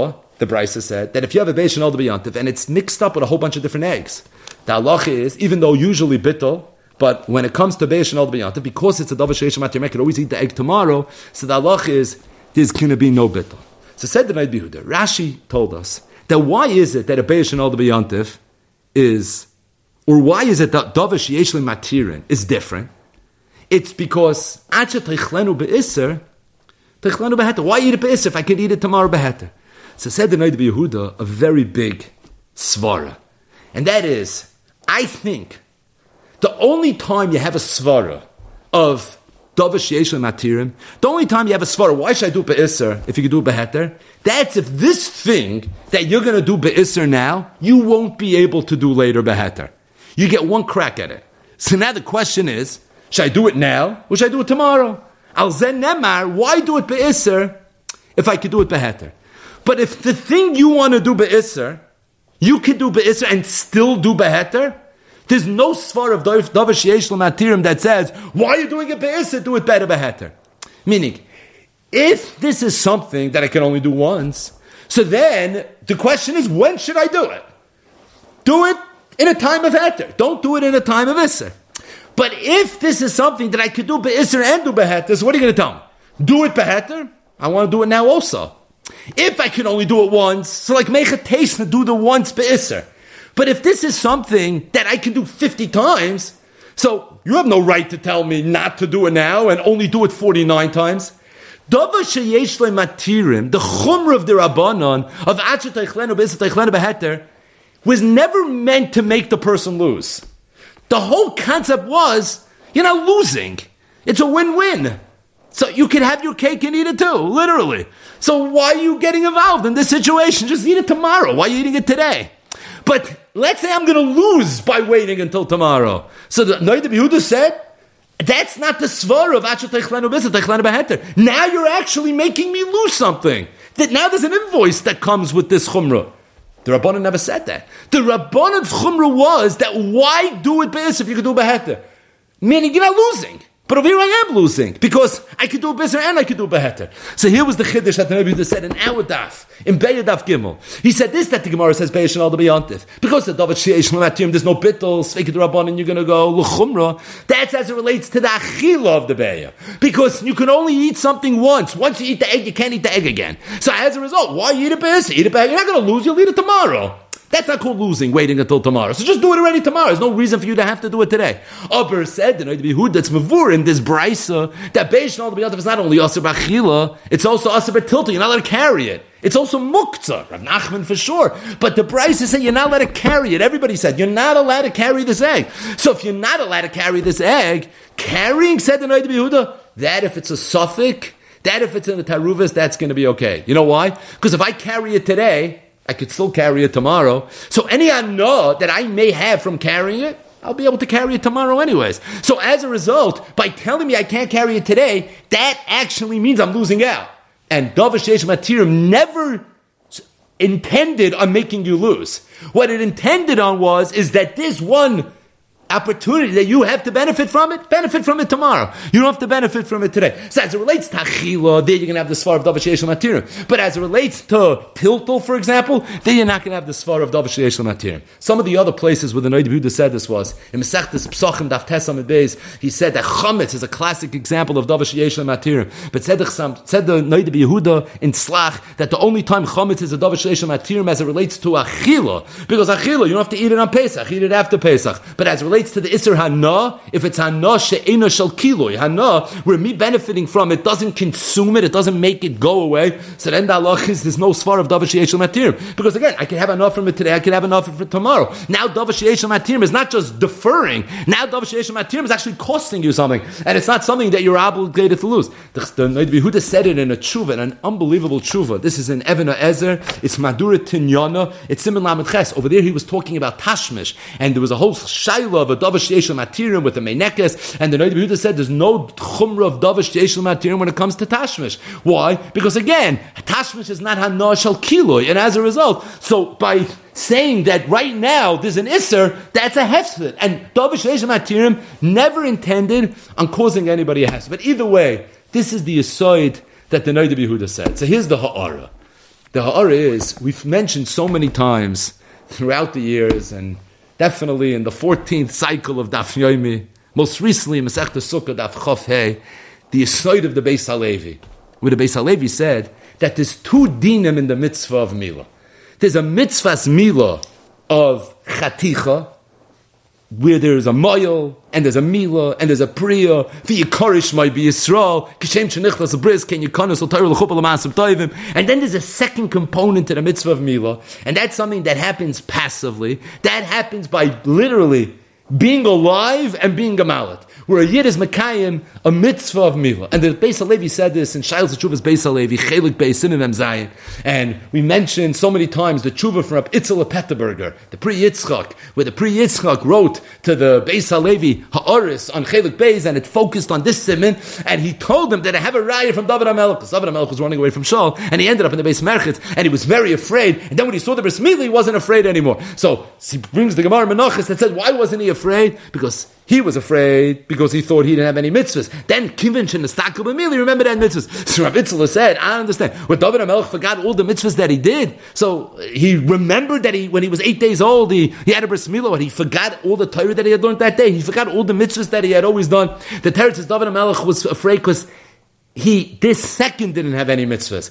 [SPEAKER 2] the Brisa said, that if you have a Beis Shenolda B'Yantiv and it's mixed up with a whole bunch of different eggs, the halacha is, even though usually bittul, but when it comes to Beis Shenolda B'Yantiv, because it's a davar sheish matir, I could always eat the egg tomorrow, so the halacha is, there's going to be no bittul. So said the Noda B'Yehuda, Rashi told us, that why is it that a Beis Shenolda B'Yantiv is, or why is it that davar sheish matirin is different? It's because Acha Teichlenu Be'Isser, Teichlenu Beheter. Why eat it Be'Isser if I could eat it tomorrow Beheter? So said the Noda B'Yehuda a very big svara. And that is, I think, the only time you have a svara of davar sheish matirim, the only time you have a svara, why should I do Be'Isser if you could do Beheter? That's if this thing that you're going to do Be'Isser now, you won't be able to do later Beheter. You get one crack at it. So now the question is, should I do it now, or should I do it tomorrow? Al zen nemar, why do it be'isser if I could do it beheter? But if the thing you want to do be'isser, you could do be'isser and still do beheter, there's no svar of davar sheish l'matirim that says, why are you doing it be'isser, do it better beheter. Meaning, if this is something that I can only do once, so then the question is, when should I do it? Do it in a time of heter. Don't do it in a time of isser. But if this is something that I could do be'isser and do beheter, so what are you going to tell me? Do it beheter? I want to do it now also. If I can only do it once, so like make a taste to do the once be'isser. But if this is something that I can do 50 times, so you have no right to tell me not to do it now and only do it 49 times. Davar sheyesh matirim, the chumra of the Rabbanon, of Acha Teichlenu Be'isser Teichlenu Beheter, was never meant to make the person lose. The whole concept was, you're not losing. It's a win-win. So you can have your cake and eat it too, literally. So why are you getting involved in this situation? Just eat it tomorrow. Why are you eating it today? But let's say I'm going to lose by waiting until tomorrow. So the Noda B'Yehuda said, that's not the svar of Acha Teichlenu Be'isser Teichlenu Beheter. Now you're actually making me lose something. That now there's an invoice that comes with this chumrah. The Rabbanan never said that. The Rabbanan's chumrah was that why do it be'isser if you could do beheter? Meaning you're not losing. But over here I am losing because I could do be'isser and I could do beheter. So here was the chiddush that the Rebbe said in our daf, in Be'er Daf Gimel. He said this, that the Gemara says Be'er Shenolda B'Yantiv. Because the davar sheish l'matirim, there's no bittul, sveikid Rabbanan, you're going to go l'chumrah. That's as it relates to the achila of the Be'er. Because you can only eat something once. Once you eat the egg, you can't eat the egg again. So as a result, why eat it be'isser? Eat it be'er. You're not going to lose, you'll eat it tomorrow. That's not called losing, waiting until tomorrow. So just do it already tomorrow. There's no reason for you to have to do it today. Aber said, the Noda B'Yehuda, that's mavur in this brisa, that Beis Shenolda B'Yantiv is not only aser b'achila, it's also aser b'tilta. You're not allowed to carry it. It's also muktzah. Rav Nachman for sure. But the brisa said you're not allowed to carry it. Everybody said you're not allowed to carry this egg. So if you're not allowed to carry this egg, carrying, said the Noda B'Yehuda, that if it's a suffix, that if it's in the taruvis, that's going to be okay. You know why? Because if I carry it today, I could still carry it tomorrow. So any anah that I may have from carrying it, I'll be able to carry it tomorrow anyways. So as a result, by telling me I can't carry it today, that actually means I'm losing out. And davar sheish matirim never intended on making you lose. What it intended on is that this one opportunity that you have to benefit from it tomorrow. You don't have to benefit from it today. So as it relates to achila, there you're going to have the svar of davar sheish matirim. But as it relates to tiltal, for example, there you're not going to have the svar of davar sheish matirim. Some of the other places where the Noda B'Yehuda said this was, in Masechtas Psachim Daf Tes Amud Beis, he said that chametz is a classic example of davar sheish matirim. But said the Noda B'Yehuda in Slach that the only time chametz is a davar sheish matirim as it relates to achila. Because achila, you don't have to eat it on Pesach, eat it after Pesach. But as it relates to the Isser Hana, if it's Hana she'ena shel kiloi, Hana, where me benefiting from it doesn't consume it, it doesn't make it go away, so then the halach is there's no svar of davar sheish matirim. Because again, I can have enough from it today, I can have enough from it tomorrow. Now davar sheish matirim is not just deferring, now davar sheish matirim is actually costing you something, and it's not something that you're obligated to lose. The Noda B'Yehuda said it in a tshuva, an unbelievable tshuva. This is in Even Ezer, it's Madura Tinyana, it's Siman Lamed Ches. Over there he was talking about Tashmish, and there was a whole shayla of a davar sheish matirim with the meinekes, and the Noda B'Yehuda said there's no chumra of davar sheish matirim when it comes to tashmish. Why? Because again, tashmish is not hana shel kiloi, and as a result, so by saying that right now there's an isser, that's a hefsed, and davar sheish matirim never intended on causing anybody a hefsed. But either way, this is the aside that the Noda B'Yehuda said. So here's the ha'ara. The ha'ara is, we've mentioned so many times throughout the years, and definitely in the 14th cycle of Daf Yomi, most recently in Masechta Sukkah, Daf Chof Hei, the Yesod of the Beis HaLevi, where the Beis HaLevi said that there's two dinim in the mitzvah of Milah. There's a mitzvah's Milah of Chaticha, where there's a moyel, and there's a milah, and there's a priya, v'yikarish might be Yisrael, kishem shenichlas a bris, ken yikanos l'tayr l'chuppah l'masim toivim, and then there's a second component to the mitzvah of milah, and that's something that happens passively, that happens by literally being alive and being a mallet, where a yid is mekayim a mitzvah of milah. And the Beis HaLevi said this in Shailas Teshuvas Beis HaLevi, Chelik Beis Simim Mem Zayin. And we mentioned so many times the tshuva from Rab Itzel Petterberger, the Pri Yitzchak, where the Pri Yitzchak wrote to the Beis HaLevi Ha'aris on Chelik Beis, and it focused on this simin, and he told them that I have a raya from David HaMelech, because David HaMelech was running away from Shaul, and he ended up in the Beis Merchitz, and he was very afraid, and then when he saw the Bris Milah, he wasn't afraid anymore. So he brings the Gemara Menachos that said, why wasn't he afraid? Because he was afraid because he thought he didn't have any mitzvahs. Then Kivinch and the Stakel B'mili, remember that mitzvahs. So Rav Itzler said, I understand. When David HaMelech forgot all the mitzvahs that he did, so he remembered that when he was 8 days old, he had a bris milah, and he forgot all the Torah that he had learned that day. He forgot all the mitzvahs that he had always done. The Teretz is David HaMelech was afraid because this second didn't have any mitzvahs.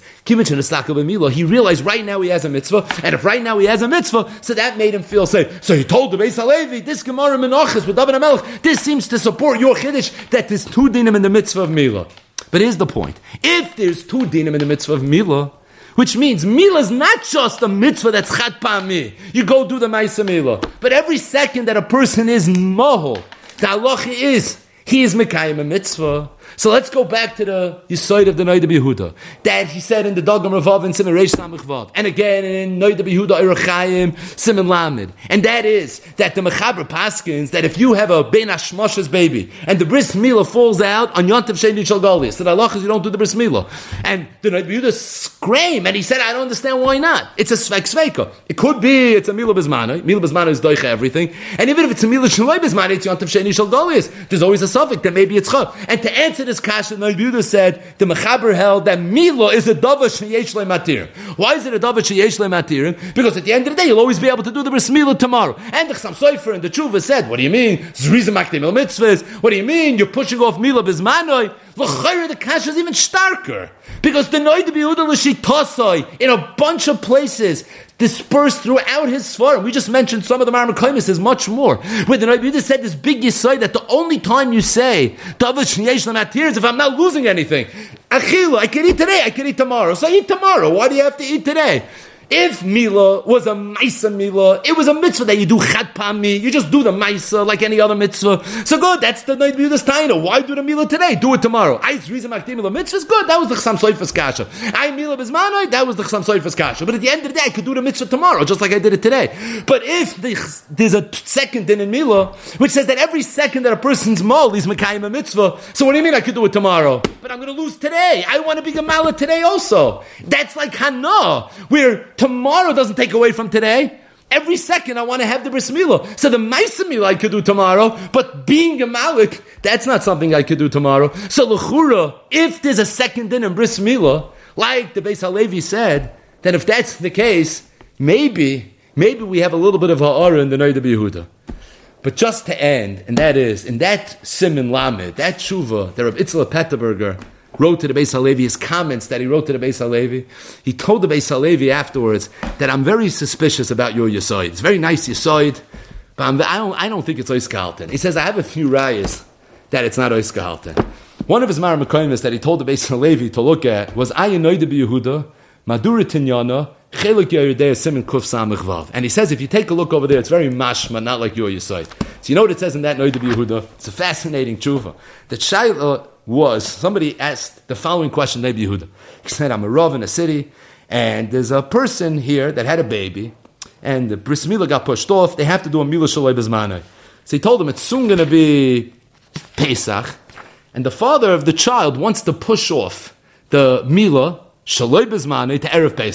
[SPEAKER 2] He realized right now he has a mitzvah, and if right now he has a mitzvah, so that made him feel safe. So he told the Beis HaLevi, this Gemara Menachos with David HaMelech, this seems to support your chiddush that there's two dinim in the mitzvah of milah. But here's the point. If there's two dinim in the mitzvah of milah, which means milah is not just a mitzvah that's chat pa'ami. You go do the ma'aseh milah. But every second that a person is mahol, the halacha is, he is mekayim a mitzvah. So let's go back to the Yesod of the Noida B'Yehuda. That he said in the Dagam Ravav and Siman Reish Samach Vav. And again in Noida B'Yehuda Eirachayim Siman Lamed. And that is that the Mechaber Paskins, that if you have a Ben Hashmoshes baby, and the Bris Milah falls out on Yontav Sheni Shal Golias, so the halach is you don't do the Bris Milah. And the Noida B'Yehuda screamed, and he said, I don't understand why not. It's a Svek Sveika. It could be, it's a Milah Bizmanai. Milah Bizmanai is doicha everything. And even if it's a Milah Shaloi Bizmanai, it's Yontav Sheni Shal Golias. There's always a suffix that maybe it's chav. And to answer this kasha, the Yehuda said the Mechaber held that milah is a davar sheyesh le matir. Why is it a davar sheyesh le matir? Because at the end of the day, you'll always be able to do the bris milah tomorrow. And the Chassam Sofer and the Tshuva said, what do you mean? Zrizim akdim el mitzvahs. What do you mean? You're pushing off milah bizmanoi. L'chayr, the kasha is even starker. Because the Noida B'Yehuda l'shitosai in a bunch of places dispersed throughout his svarim. We just mentioned some of the Marmar Kaimis, there's much more. Where the Noida B'Yehuda said this big yisai that the only time you say Davar Shneyesh Lamatir is if I'm not losing anything. Achila, I can eat today, I can eat tomorrow. So I eat tomorrow. Why do you have to eat today? If Milah was a Maisa Milah, it was a mitzvah that you do Chad Pami, you just do the Maisa like any other mitzvah. So good, that's the Noida B'Yehuda's taina. Why do the Milah today? Do it tomorrow. I's reason Makdim Milah mitzvah is good, that was the Chassam Sofer's kasha. I Milah Bizmanoi, that was the Chassam Sofer's kasha. But at the end of the day, I could do the mitzvah tomorrow, just like I did it today. But if there's a second din in Milah, which says that every second that a person's mol is Mekayim a mitzvah, so what do you mean I could do it tomorrow? But I'm going to lose today. I want to be Gemala today also. That's like Hana, where tomorrow doesn't take away from today. Every second I want to have the bris milah. So the ma'aseh milah I could do tomorrow, but being a malik, that's not something I could do tomorrow. So l'chura, if there's a second din in bris milah, like the Beis HaLevi said, then if that's the case, maybe we have a little bit of ha'ara in the Noida B'Yehuda. But just to end, and that is, in that Siman Lamed, that tshuva that Rav Itzler Petterberger wrote to the Beis HaLevi, his comments that he wrote to the Beis HaLevi, he told the Beis HaLevi afterwards that I'm very suspicious about your Yesod. It's very nice Yesod, but I don't think it's Ois Gehalten. He says, I have a few rayas that it's not Ois Gehalten. One of his Marmar Kaimis that he told the Beis HaLevi to look at was Ayin Noida B'Yehuda, Madura Tinyana, Chelik Yeridei Siman Kuf Samach Vav. And he says, if you take a look over there, it's very mashma, not like your Yesod. So you know what it says in that Noida B'Yehuda? It's a fascinating tshuva. The Shaila was, somebody asked the following question, Noida B'Yehuda. He said, I'm a Rav in a city, and there's a person here that had a baby, and the bris milah got pushed off, they have to do a milah shaloi bezmanai. So he told him, it's soon going to be Pesach, and the father of the child wants to push off the milah shaloi bezmanai to Erev Pesach.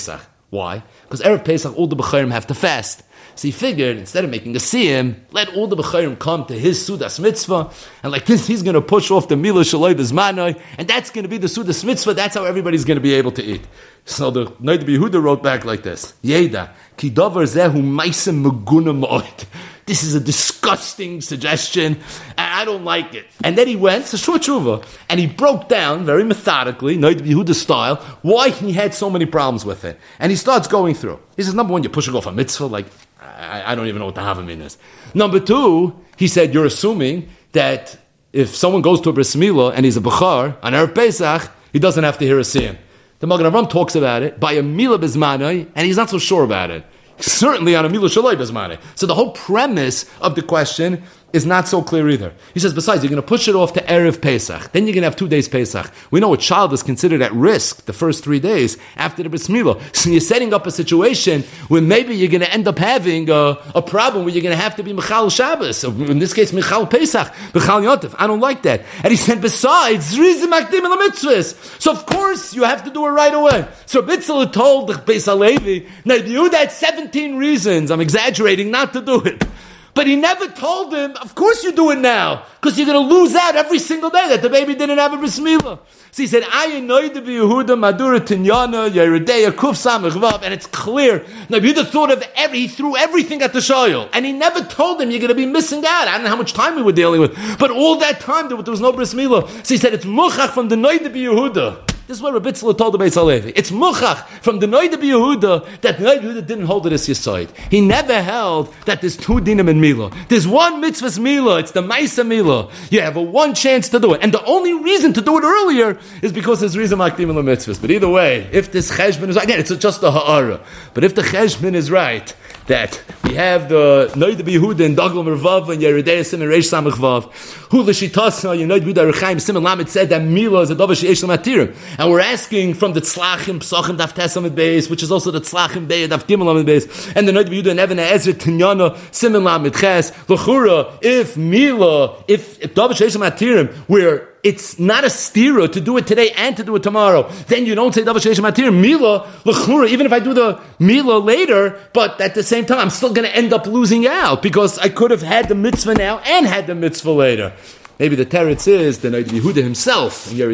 [SPEAKER 2] Why? Because Erev Pesach, all the B'chayim have to fast. So he figured, instead of making a siyum, let all the B'chayim come to his Sudas Mitzvah, and like this, he's going to push off the Milah Shaloi B'zmanoi, and that's going to be the Sudas Mitzvah, that's how everybody's going to be able to eat. So the Noda B'Yehuda wrote back like this, Yeda, ki davar zehu maisem meguna moed. This is a disgusting suggestion, and I don't like it. And then he went to short tshuva, and he broke down very methodically, Noda B'Yehuda style, why he had so many problems with it. And he starts going through. He says, number one, you're pushing off a mitzvah, like, I don't even know what the havamim is. Number two, he said, you're assuming that if someone goes to a bris milah and he's a bechar on Erev Pesach, he doesn't have to hear a siyum. The Magen Avraham talks about it by a milah bezmanai, and he's not so sure about it. Certainly on a milah shaloi bezmanai. So the whole premise of the question is not so clear either. He says, besides, you're going to push it off to Erev Pesach. Then you're going to have 2 days Pesach. We know a child is considered at risk the first 3 days after the bris milah. So you're setting up a situation where maybe you're going to end up having a problem where you're going to have to be Michal Shabbos. So in this case, Michal Pesach, Michal Yontif. I don't like that. And he said, besides, so of course you have to do it right away. So Bitzal told the Beis HaLevi, now you had 17 reasons, I'm exaggerating, not to do it. But he never told him, of course you do it now, because you're going to lose out every single day that the baby didn't have a bris milah. So he said, Ayin Noda B'Yehuda Madura Tinyana Yeredeya Kuf Samech Vav, and it's clear. Now Yehuda thought of he threw everything at the shayil, and he never told him you're going to be missing out. I don't know how much time we were dealing with, but all that time there was no bris milah. So he said, it's muchach from the Noda B'Yehuda. This is what Rabbi Tzla told the Beis HaLevi. It's muchach from the Noda B'Yehuda that Noda B'Yehuda didn't hold it as Yisoid. He never held that there's 2 dinim in Milah. There's one mitzvah's Milah. It's the Maisa Milah. You have a one chance to do it. And the only reason to do it earlier is because there's reason makdim la mitzvahs. But either way, if this cheshbon is right, again, it's just a ha'ara. But if the cheshbon is right, that we have the Noda B'Yehuda and Daglam Ravav and Yeridei Simen Reish Samach Vav, Hu l'shitasa, Noda B'Yehuda Rechaim Simen Lamed said that Milah is a davar she'esh l'matirim. And we're asking from the Tzlachim Psachim Daf Tes Amid Beis, which is also the Tzlachim Beis Daf Gimel Amid Beis, and the Noda B'Yehuda and Even HaEzer Tinyana Simen Lamed Ches. L'chura, if Milah, if davar she'esh l'matirim, where it's not a stira to do it today and to do it tomorrow, then you don't say davar she'esh l'matirim. Milah, l'chura, even if I do the Milah later, but at the same time, I'm still going to end up losing out because I could have had the mitzvah now and had the mitzvah later. Maybe the teretz is the Noda B'Yehuda himself, like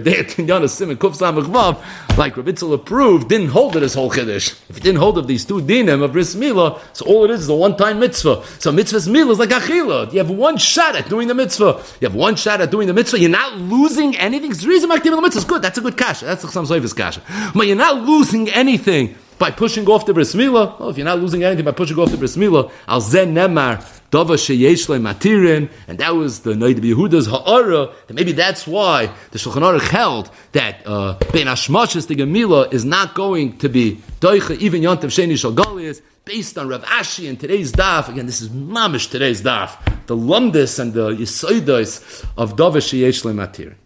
[SPEAKER 2] Rabbi Tzla approved, didn't hold it as whole chiddush. If he didn't hold of these 2 dinim of bris milah, so all it is a one-time mitzvah. So mitzvah's milah is like achila. You have one shot at doing the mitzvah. You have one shot at doing the mitzvah. You're not losing anything. The reason makdim la mitzvah is good. That's a good kasha. That's the Chassam Sofer's kasha. But you're not losing anything by pushing off the bris milah. Well, if you're not losing anything by pushing off the bris milah, al zen nemar davar sheyesh matirin, and that was the Noda B'Yehuda's ha'ara. And maybe that's why the Shulchan Aruch held that ben hashmashas the Gemila is not going to be doicha even yontav sheni shal galiyas, based on Rav Ashi and today's daf. Again, this is mamish today's daf. The lumdis and the yisoidos of davar sheyesh matirin.